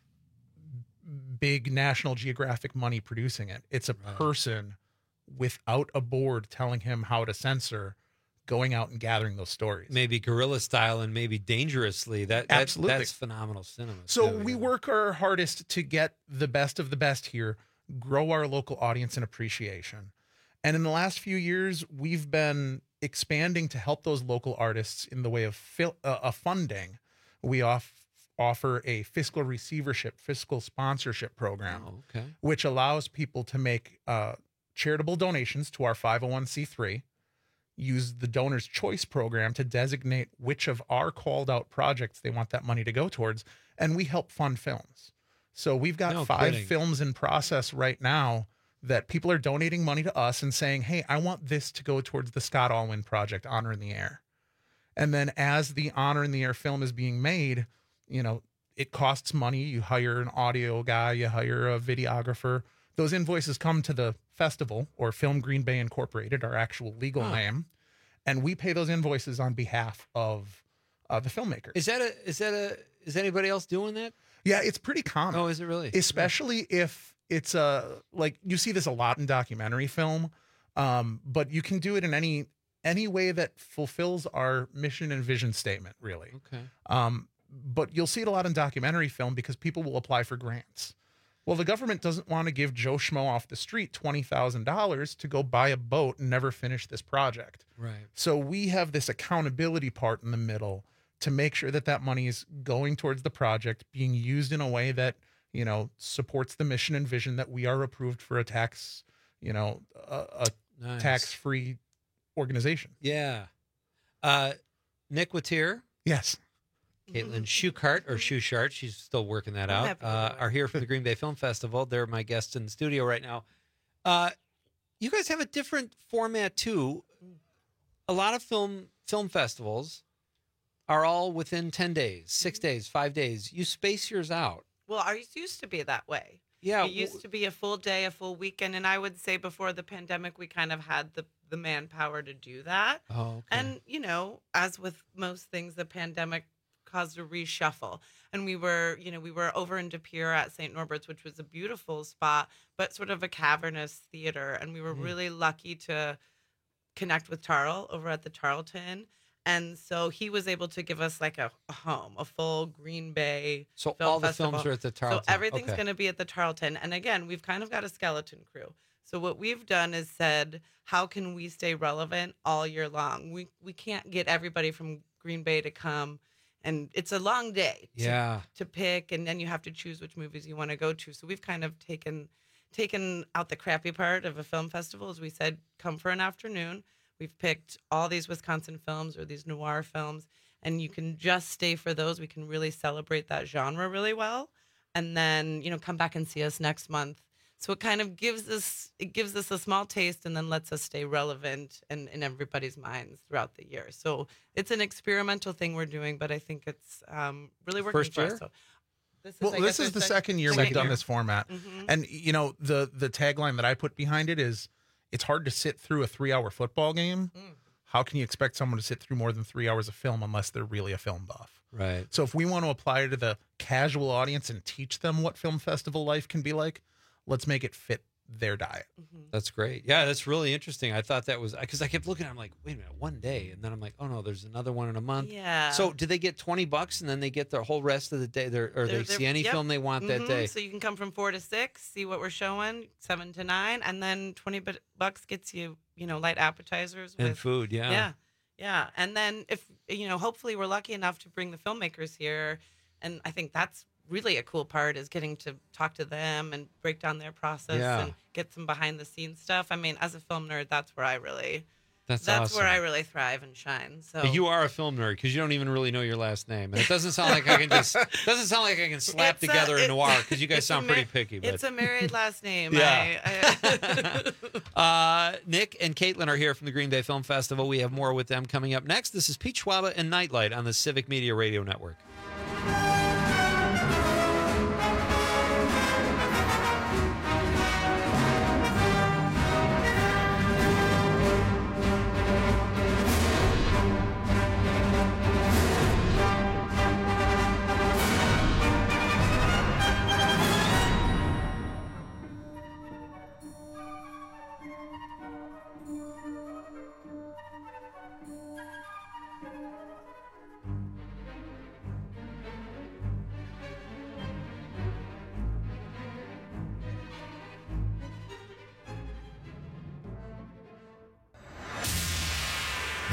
Speaker 7: big National Geographic money producing it. It's a person without a board telling him how to censor, going out and gathering those stories.
Speaker 15: Maybe guerrilla style and maybe dangerously. That, that
Speaker 7: Absolutely.
Speaker 15: That's phenomenal cinema.
Speaker 7: So
Speaker 15: too,
Speaker 7: we
Speaker 15: yeah.
Speaker 7: work our hardest to get the best of the best here. grow our local audience and appreciation. And in the last few years, we've been expanding to help those local artists in the way of fil- uh, uh, funding. We off- offer a fiscal receivership, fiscal sponsorship program,
Speaker 15: Oh, okay.
Speaker 7: which allows people to make uh, charitable donations to our five oh one c three, use the Donor's Choice program to designate which of our called out projects they want that money to go towards, and we help fund films. So we've got
Speaker 15: No
Speaker 7: five
Speaker 15: kidding.
Speaker 7: films in process right now that people are donating money to us and saying, hey, I want this to go towards the Scott Allwyn project, Honor in the Air. And then as the Honor in the Air film is being made, you know, it costs money. You hire an audio guy, you hire a videographer. Those invoices come to the festival, or Film Green Bay Incorporated, our actual legal
Speaker 15: Huh.
Speaker 7: name, and we pay those invoices on behalf of uh, the filmmakers.
Speaker 15: Is that a is that a is anybody else doing that?
Speaker 7: Yeah, it's pretty common.
Speaker 15: Oh, is it really?
Speaker 7: Especially if it's a, like, you see this a lot in documentary film, um, but you can do it in any any way that fulfills our mission and vision statement, really.
Speaker 15: Okay.
Speaker 7: Um, but you'll see it a lot in documentary film because people will apply for grants. Well, the government doesn't want to give Joe Schmo off the street twenty thousand dollars to go buy a boat and never finish this project.
Speaker 15: Right.
Speaker 7: So we have this accountability part in the middle to make sure that that money is going towards the project, being used in a way that, you know, supports the mission and vision that we are approved for a tax, you know, a, a
Speaker 15: Nice.
Speaker 7: tax-free organization.
Speaker 15: Yeah. Uh, Nick Watier.
Speaker 7: Yes.
Speaker 15: Caitlin Schuchart, or Schuchart, she's still working that
Speaker 8: I'm
Speaker 15: out,
Speaker 8: happy to
Speaker 15: uh,
Speaker 8: do it.
Speaker 15: are here from the Green Bay Film Festival. They're my guests in the studio right now. Uh, you guys have a different format, too. A lot of film film festivals are all within ten days, six days, five days. You space yours out.
Speaker 8: Well, ours used to be that way.
Speaker 15: Yeah,
Speaker 8: It used to be a full day, a full weekend. And I would say before the pandemic, we kind of had the, the manpower to do that.
Speaker 15: Oh, okay.
Speaker 8: And, you know, as with most things, the pandemic caused a reshuffle. And we were, you know, we were over in De Pere at Saint Norbert's, which was a beautiful spot, but sort of a cavernous theater. And we were
Speaker 15: Mm.
Speaker 8: really lucky to connect with Tarl over at the Tarleton. And so he was able to give us like a, a home, a full Green Bay
Speaker 15: So
Speaker 8: film
Speaker 15: all the
Speaker 8: festival.
Speaker 15: films are at the Tarleton.
Speaker 8: So everything's
Speaker 15: Okay.
Speaker 8: going to be at the Tarleton. And again, we've kind of got a skeleton crew. So what we've done is said, how can we stay relevant all year long? We we can't get everybody from Green Bay to come, and it's a long day to,
Speaker 15: Yeah.
Speaker 8: to pick, and then you have to choose which movies you want to go to. So we've kind of taken taken out the crappy part of a film festival. As we said, come for an afternoon. We've picked all these Wisconsin films or these noir films, and you can just stay for those. We can really celebrate that genre really well, and then, you know, come back and see us next month. So it kind of gives us it gives us a small taste, and then lets us stay relevant in, in everybody's minds throughout the year. So it's an experimental thing we're doing, but I think it's um, really working
Speaker 7: First
Speaker 8: for
Speaker 7: year?
Speaker 8: us. So this is,
Speaker 7: Well,
Speaker 8: I
Speaker 7: this
Speaker 8: guess,
Speaker 7: is
Speaker 8: our
Speaker 7: the
Speaker 8: sec-
Speaker 7: second year
Speaker 8: second
Speaker 7: we've done
Speaker 8: year.
Speaker 7: this format.
Speaker 8: Mhm.
Speaker 7: And, you know, the the tagline that I put behind it is, it's hard to sit through a three-hour football game.
Speaker 8: Mm.
Speaker 7: How can you expect someone to sit through more than three hours of film unless they're really a film buff?
Speaker 15: Right.
Speaker 7: So if we want to apply it to the casual audience and teach them what film festival life can be like, let's make it fit their diet.
Speaker 15: That's great. Yeah, that's really interesting. I thought that was because I kept looking. I'm like, wait a minute, one day, and then I'm like, oh no, there's another one in a month.
Speaker 8: Yeah.
Speaker 15: So do they get twenty bucks and then they get the whole rest of the day, They're, or
Speaker 8: They're-
Speaker 15: they
Speaker 8: they're-
Speaker 15: see any
Speaker 8: yep.
Speaker 15: film they want that
Speaker 8: Mhm.
Speaker 15: day?
Speaker 8: So you can come from four to six, see what we're showing, seven to nine, and then twenty bu- bucks gets you, you know, light appetizers
Speaker 15: And
Speaker 8: with
Speaker 15: food, yeah.
Speaker 8: yeah, yeah. And then if you know, hopefully we're lucky enough to bring the filmmakers here, and I think that's really a cool part is getting to talk to them and break down their process
Speaker 15: Yeah.
Speaker 8: and get some behind the scenes stuff. I mean, as a film nerd, that's where I really
Speaker 15: That's
Speaker 8: that's
Speaker 15: awesome.
Speaker 8: where I really thrive and shine. So
Speaker 15: But you are a film nerd because you don't even really know your last name, and it doesn't sound like I can just doesn't sound like I can slap
Speaker 8: It's a-
Speaker 15: together a
Speaker 8: it-
Speaker 15: noir because you guys
Speaker 8: it's a
Speaker 15: sound
Speaker 8: ma-
Speaker 15: pretty picky. But
Speaker 8: It's a married last name.
Speaker 15: Yeah.
Speaker 8: I, I,
Speaker 15: uh, Nick and Caitlin are here from the Green Bay Film Festival. We have more with them coming up next. This is Pete Schwaba and Nightlight on the Civic Media Radio Network.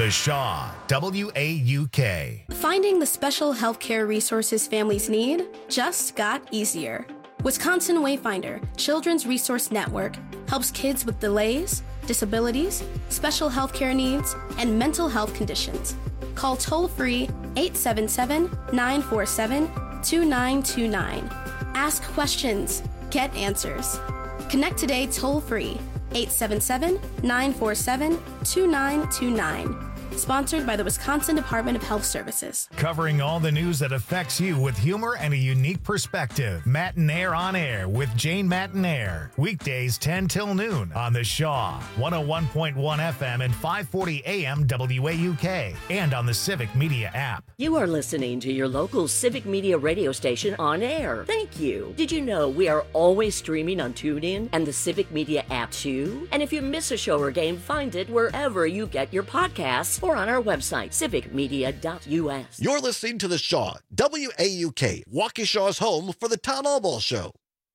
Speaker 1: The Shaw, W A U K.
Speaker 2: Finding the special healthcare resources families need just got easier. Wisconsin Wayfinder Children's Resource Network helps kids with delays, disabilities, special healthcare needs, and mental health conditions. Call toll-free eight seven seven, nine four seven, two nine two nine. Ask questions. Get answers. Connect today toll-free eight seven seven, nine four seven, two nine two nine. Sponsored by the Wisconsin Department of Health Services.
Speaker 1: Covering all the news that affects you with humor and a unique perspective. Matinaire on Air with Jane Matinaire. Weekdays ten till noon on The Shaw, one oh one point one F M and five forty A M W A U K, and on the Civic Media app.
Speaker 22: You are listening to your local Civic Media radio station on air. Thank you. Did you know we are always streaming on TuneIn and the Civic Media app too? And if you miss a show or game, find it wherever you get your podcasts or on our website, civic media dot U S.
Speaker 9: You're listening to The Shaw, W A U K, Waukesha's home for the Town Hall Ball Show.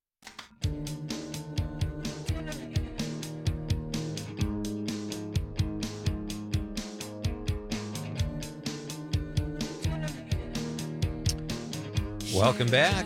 Speaker 15: Welcome back.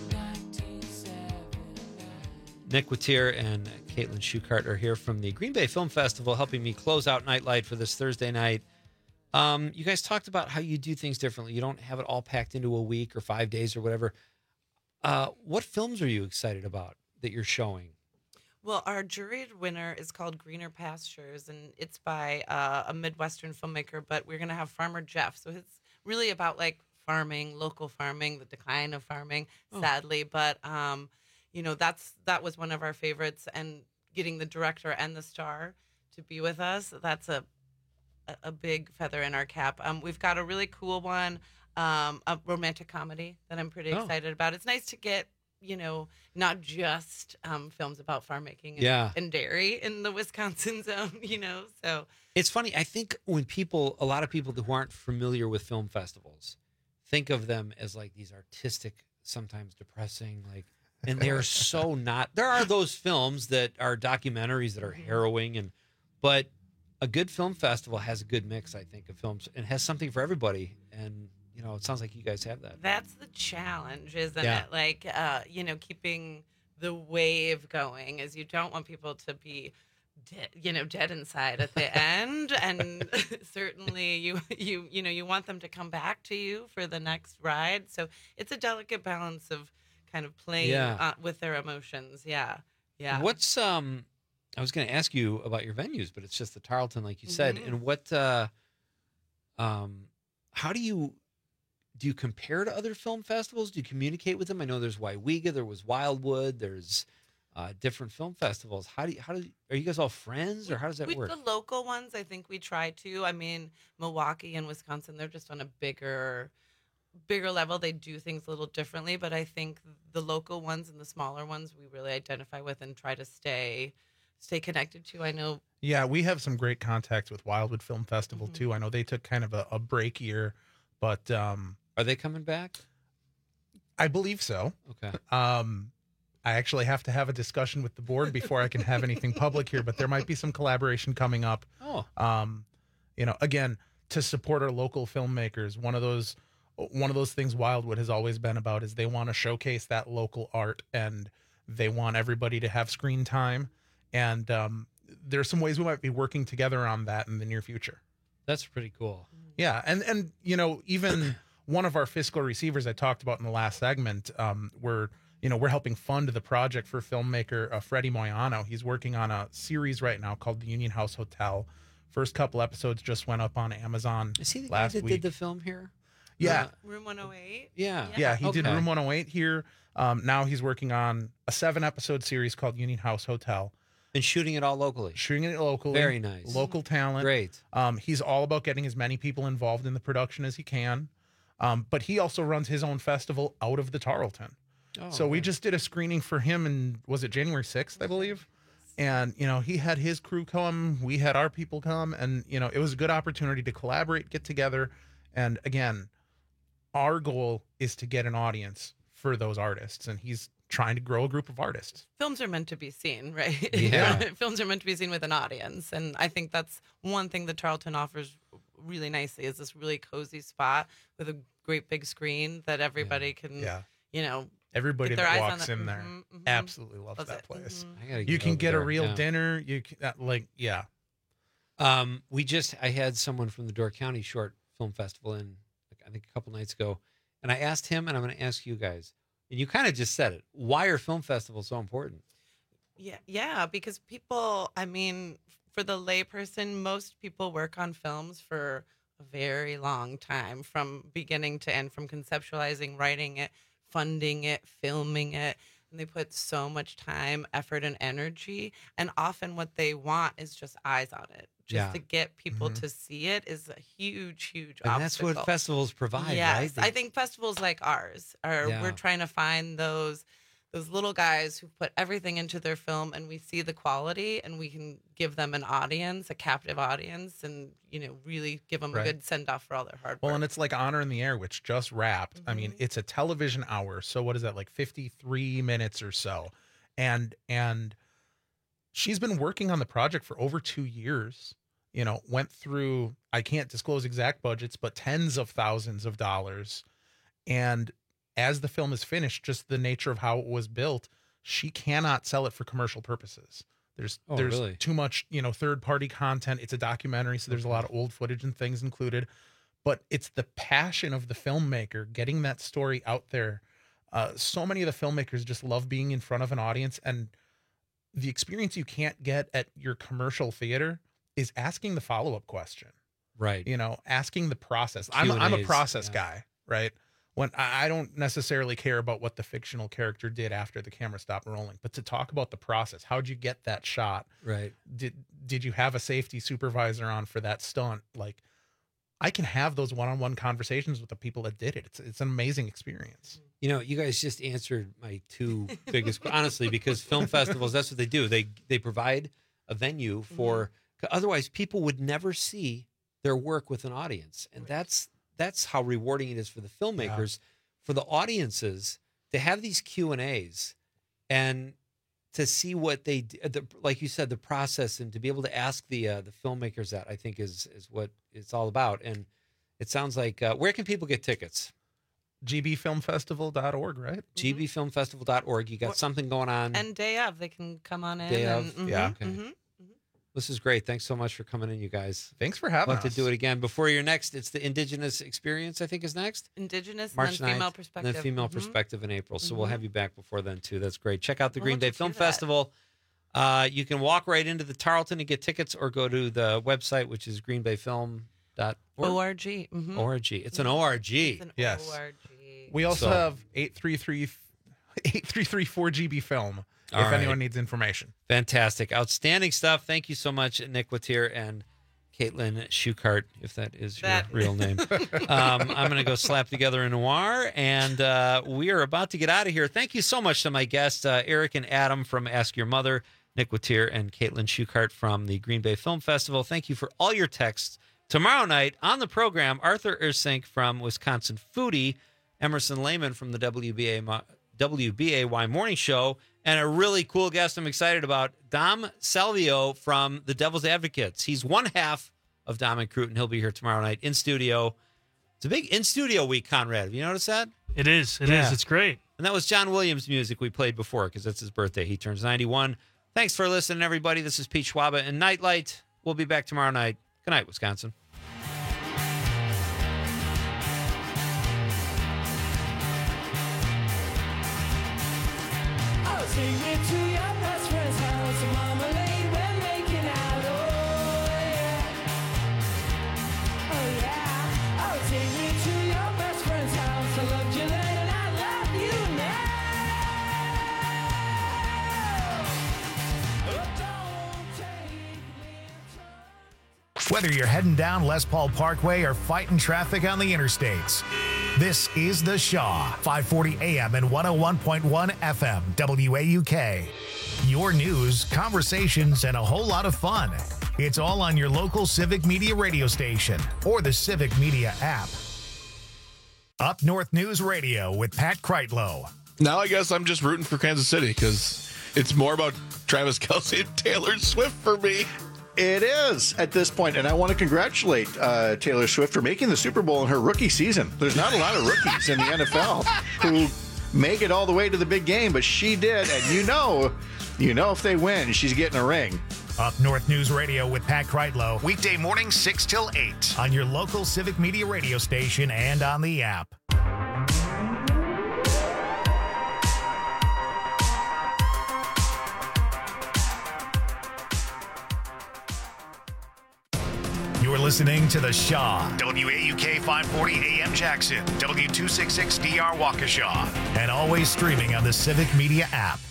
Speaker 15: Nick Watier and Caitlin Schuchart are here from the Green Bay Film Festival, helping me close out Nightlight for this Thursday night. Um, you guys talked about how you do things differently. You don't have it all packed into a week or five days or whatever. Uh, what films are you excited about that you're showing?
Speaker 8: Well, our juried winner is called Greener Pastures, and it's by uh, a Midwestern filmmaker, but we're going to have Farmer Jeff. So it's really about, like, farming, local farming, the decline of farming, oh. sadly. But, um, you know, that's that was one of our favorites, and getting the director and the star to be with us, that's a a big feather in our cap. Um, we've got a really cool one, um, a romantic comedy that I'm pretty
Speaker 15: Oh.
Speaker 8: excited about. It's nice to get, you know, not just um, films about farm making and,
Speaker 15: Yeah.
Speaker 8: and dairy in the Wisconsin zone, you know, so.
Speaker 15: It's funny. I think when people, a lot of people who aren't familiar with film festivals, think of them as like these artistic, sometimes depressing, like, and they're so not. There are those films that are documentaries that are harrowing, and but a good film festival has a good mix, I think, of films and has something for everybody. And you know, it sounds like you guys have that.
Speaker 8: That's the challenge, isn't
Speaker 15: Yeah.
Speaker 8: it? Like, uh, you know, keeping the wave going, is you don't want people to be dead, you know, dead inside at the end. And certainly you, you, you know, you want them to come back to you for the next ride. So it's a delicate balance of kind of playing
Speaker 15: Yeah.
Speaker 8: uh, with their emotions. Yeah. Yeah.
Speaker 15: What's um? I was going to ask you about your venues, but it's just the Tarleton, like you said.
Speaker 8: Mhm.
Speaker 15: And what, uh, um, how do you do you compare to other film festivals? Do you communicate with them? I know there's Waiwega, there was Wildwood, there's uh, different film festivals. How do you, how do you, are you guys all friends, or how does that
Speaker 8: With
Speaker 15: work?
Speaker 8: the local ones, I think we try to. I mean, Milwaukee and Wisconsin, they're just on a bigger, bigger level. They do things a little differently, but I think the local ones and the smaller ones we really identify with and try to stay, stay connected to. I know.
Speaker 7: Yeah, we have some great contacts with Wildwood Film Festival
Speaker 8: Mm-hmm.
Speaker 7: too. I know they took kind of a, a break year, but um,
Speaker 15: are they coming back?
Speaker 7: I believe so.
Speaker 15: Okay.
Speaker 7: Um, I actually have to have a discussion with the board before I can have anything public here, but there might be some collaboration coming up.
Speaker 15: Oh.
Speaker 7: Um, you know, again, to support our local filmmakers, one of those one of those things Wildwood has always been about is they want to showcase that local art, and they want everybody to have screen time. And um, there's some ways we might be working together on that in the near future.
Speaker 15: That's pretty cool.
Speaker 7: Yeah, and and you know, even one of our fiscal receivers I talked about in the last segment, um, we're you know we're helping fund the project for filmmaker uh, Freddie Moyano. He's working on a series right now called The Union House Hotel. First couple episodes just went up on Amazon
Speaker 15: Is he the
Speaker 7: last
Speaker 15: guy that
Speaker 7: week.
Speaker 15: did the film here?
Speaker 7: Yeah.
Speaker 15: Uh,
Speaker 8: Room one oh eight?
Speaker 15: Yeah.
Speaker 7: Yeah, he did
Speaker 15: Okay.
Speaker 7: Room one oh eight here. Um, now he's working on a seven episode series called Union House Hotel.
Speaker 15: And shooting it all locally.
Speaker 7: Shooting it locally.
Speaker 15: Very nice.
Speaker 7: Local talent.
Speaker 15: Great.
Speaker 7: Um, he's all about getting as many people involved in the production as he can. Um, but he also runs his own festival out of the Tarleton.
Speaker 15: Oh,
Speaker 7: so we
Speaker 15: nice.
Speaker 7: just did a screening for him in, was it January sixth, I believe? And, you know, he had his crew come, we had our people come, and, you know, it was a good opportunity to collaborate, get together. And again, our goal is to get an audience for those artists. And he's trying to grow a group of artists.
Speaker 8: Films are meant to be seen, right?
Speaker 7: Yeah.
Speaker 8: Films are meant to be seen with an audience. And I think that's one thing that Tarleton offers really nicely is this really cozy spot with a great big screen that everybody can,
Speaker 7: Yeah.
Speaker 8: you know,
Speaker 7: Everybody
Speaker 8: get their
Speaker 7: that
Speaker 8: eyes
Speaker 7: walks
Speaker 8: on the-
Speaker 7: in there
Speaker 8: Mhm, mhm.
Speaker 7: absolutely loves,
Speaker 8: Loves
Speaker 7: that
Speaker 8: it.
Speaker 7: place.
Speaker 8: Mhm.
Speaker 15: I gotta
Speaker 7: You
Speaker 15: get
Speaker 7: can
Speaker 15: over
Speaker 7: get a
Speaker 15: there,
Speaker 7: real
Speaker 15: yeah.
Speaker 7: dinner. You can, uh, like, yeah.
Speaker 15: Um, we just I had someone from the Door County Short Film Festival in, like, I think a couple nights ago, and I asked him, and I'm going to ask you guys, and you kind of just said it. Why are film festivals so important?
Speaker 8: Yeah, yeah, because people, I mean, for the layperson, most people work on films for a very long time, from beginning to end, from conceptualizing, writing it, funding it, filming it. And they put so much time, effort, and energy. And often what they want is just eyes on it. Just
Speaker 15: Yeah.
Speaker 8: to get people
Speaker 15: Mhm.
Speaker 8: to see it is a huge, huge
Speaker 15: And that's
Speaker 8: obstacle.
Speaker 15: what festivals provide,
Speaker 8: yes,
Speaker 15: right?
Speaker 8: I think festivals like ours are,
Speaker 15: Yeah.
Speaker 8: we're trying to find those those little guys who put everything into their film, and we see the quality, and we can give them an audience, a captive audience, and, you know, really give them
Speaker 7: Right.
Speaker 8: a good send off for all their hard
Speaker 7: Well,
Speaker 8: work.
Speaker 7: and it's like Honor in the Air, which just wrapped. I mean, it's a television hour. So what is that, like fifty-three minutes or so? And and she's been working on the project for over two years. You know, went through, I can't disclose exact budgets, but tens of thousands of dollars. And as the film is finished, just the nature of how it was built, she cannot sell it for commercial purposes. There's
Speaker 15: Oh,
Speaker 7: there's
Speaker 15: really?
Speaker 7: too much, you know, third party content. It's a documentary, so there's a lot of old footage and things included. But it's the passion of the filmmaker getting that story out there. Uh, so many of the filmmakers just love being in front of an audience, and the experience you can't get at your commercial theater is asking the follow up question.
Speaker 15: Right.
Speaker 7: You know, asking the process. I'm I'm a
Speaker 15: Q and A's,
Speaker 7: process
Speaker 15: yeah.
Speaker 7: guy, right? When I I don't necessarily care about what the fictional character did after the camera stopped rolling, but to talk about the process, how'd you get that shot?
Speaker 15: Right.
Speaker 7: Did did you have a safety supervisor on for that stunt? Like, I can have those one-on-one conversations with the people that did it. It's it's an amazing experience.
Speaker 15: You know, you guys just answered my two biggest, honestly, because film festivals, that's what they do. They they provide a venue for, otherwise people would never see their work with an audience. And that's that's how rewarding it is for the filmmakers, for the audiences to have these Q and A's and to see what they, d- the, like you said, the process, and to be able to ask the uh, the filmmakers that, I think is is what it's all about. And it sounds like, uh, where can people get tickets?
Speaker 7: G B film festival dot org, right?
Speaker 15: G B film festival dot org. You got something going on.
Speaker 8: And day of, they can come on in.
Speaker 15: Day
Speaker 8: and,
Speaker 15: of?
Speaker 8: mhm,
Speaker 15: Yeah. Okay.
Speaker 8: mhm.
Speaker 15: This is great. Thanks so much for coming in, you guys.
Speaker 7: Thanks for having
Speaker 15: Love
Speaker 7: us.
Speaker 15: to do it again. Before you're next, it's the Indigenous Experience, I think, is next.
Speaker 8: Indigenous
Speaker 15: March
Speaker 8: and then female
Speaker 15: ninth,
Speaker 8: perspective.
Speaker 15: And then Female
Speaker 8: Mhm.
Speaker 15: Perspective in April. So we'll
Speaker 8: Mhm.
Speaker 15: have you back before then, too. That's great. Check out the
Speaker 8: Well,
Speaker 15: Green
Speaker 8: let's
Speaker 15: Bay
Speaker 8: just
Speaker 15: Film
Speaker 8: do that.
Speaker 15: Festival. Uh, you can walk right into the Tarleton and get tickets, or go to the website, which is green bay film dot org.
Speaker 8: O R G. mhm.
Speaker 15: O R G. It's an O R G.
Speaker 8: It's an
Speaker 7: Yes.
Speaker 8: O R G.
Speaker 7: We also
Speaker 15: So-
Speaker 7: have eight three three eight three three four G B film if
Speaker 15: All right.
Speaker 7: anyone needs information.
Speaker 15: Fantastic. Outstanding stuff. Thank you so much, Nick Watier and Caitlin Schuchart, if that is your
Speaker 8: That-
Speaker 15: real name. um, I'm going to go slap together a noir, and uh, we are about to get out of here. Thank you so much to my guests, uh, Eric and Adam from Ask Your Mother, Nick Watier and Caitlin Schuchart from the Green Bay Film Festival. Thank you for all your texts. Tomorrow night on the program, Arthur Ursink from Wisconsin Foodie, Emerson Lehman from the W B A Mo- W B A Y Morning Show, and a really cool guest I'm excited about, Dom Salvio from the Devil's Advocates. He's one half of Dom and Cruton. He'll be here tomorrow night in studio. It's a big in-studio week, Conrad. Have you noticed that?
Speaker 6: It is. It is.
Speaker 15: Yeah.
Speaker 6: It's great.
Speaker 15: And that was John Williams' music we played before, because that's his birthday. He turns ninety-one. Thanks for listening, everybody. This is Pete Schwaba and Nightlight. We'll be back tomorrow night. Good night, Wisconsin.
Speaker 21: I'll take you to your best friend's house. Mama Lane, we're making out. Oh, yeah. Oh, yeah. I'll take you to your best friend's house. I loved you then and I love you now. Oh, don't take me.
Speaker 1: Whether you're heading down Les Paul Parkway or fighting traffic on the interstates, this is The Shaw, five forty A M and one oh one point one F M, W A U K. Your news, conversations, and a whole lot of fun. It's all on your local Civic Media radio station or the Civic Media app. Up North News Radio with Pat Kreitlow.
Speaker 10: Now I guess I'm just rooting for Kansas City because it's more about Travis Kelce and Taylor Swift for me. It is at this point, and I want to congratulate uh, Taylor Swift for making the Super Bowl in her rookie season. There's not a lot of rookies in the N F L who make it all the way to the big game, but she did, and you know, you know if they win, she's getting a ring.
Speaker 1: Up North News Radio with Pat Kreitlow, weekday morning six till eight on your local Civic Media radio station and on the app. You're listening to The Shaw, W A U K five forty A M Jackson, W two sixty-six D R Waukesha, and always streaming on the Civic Media app.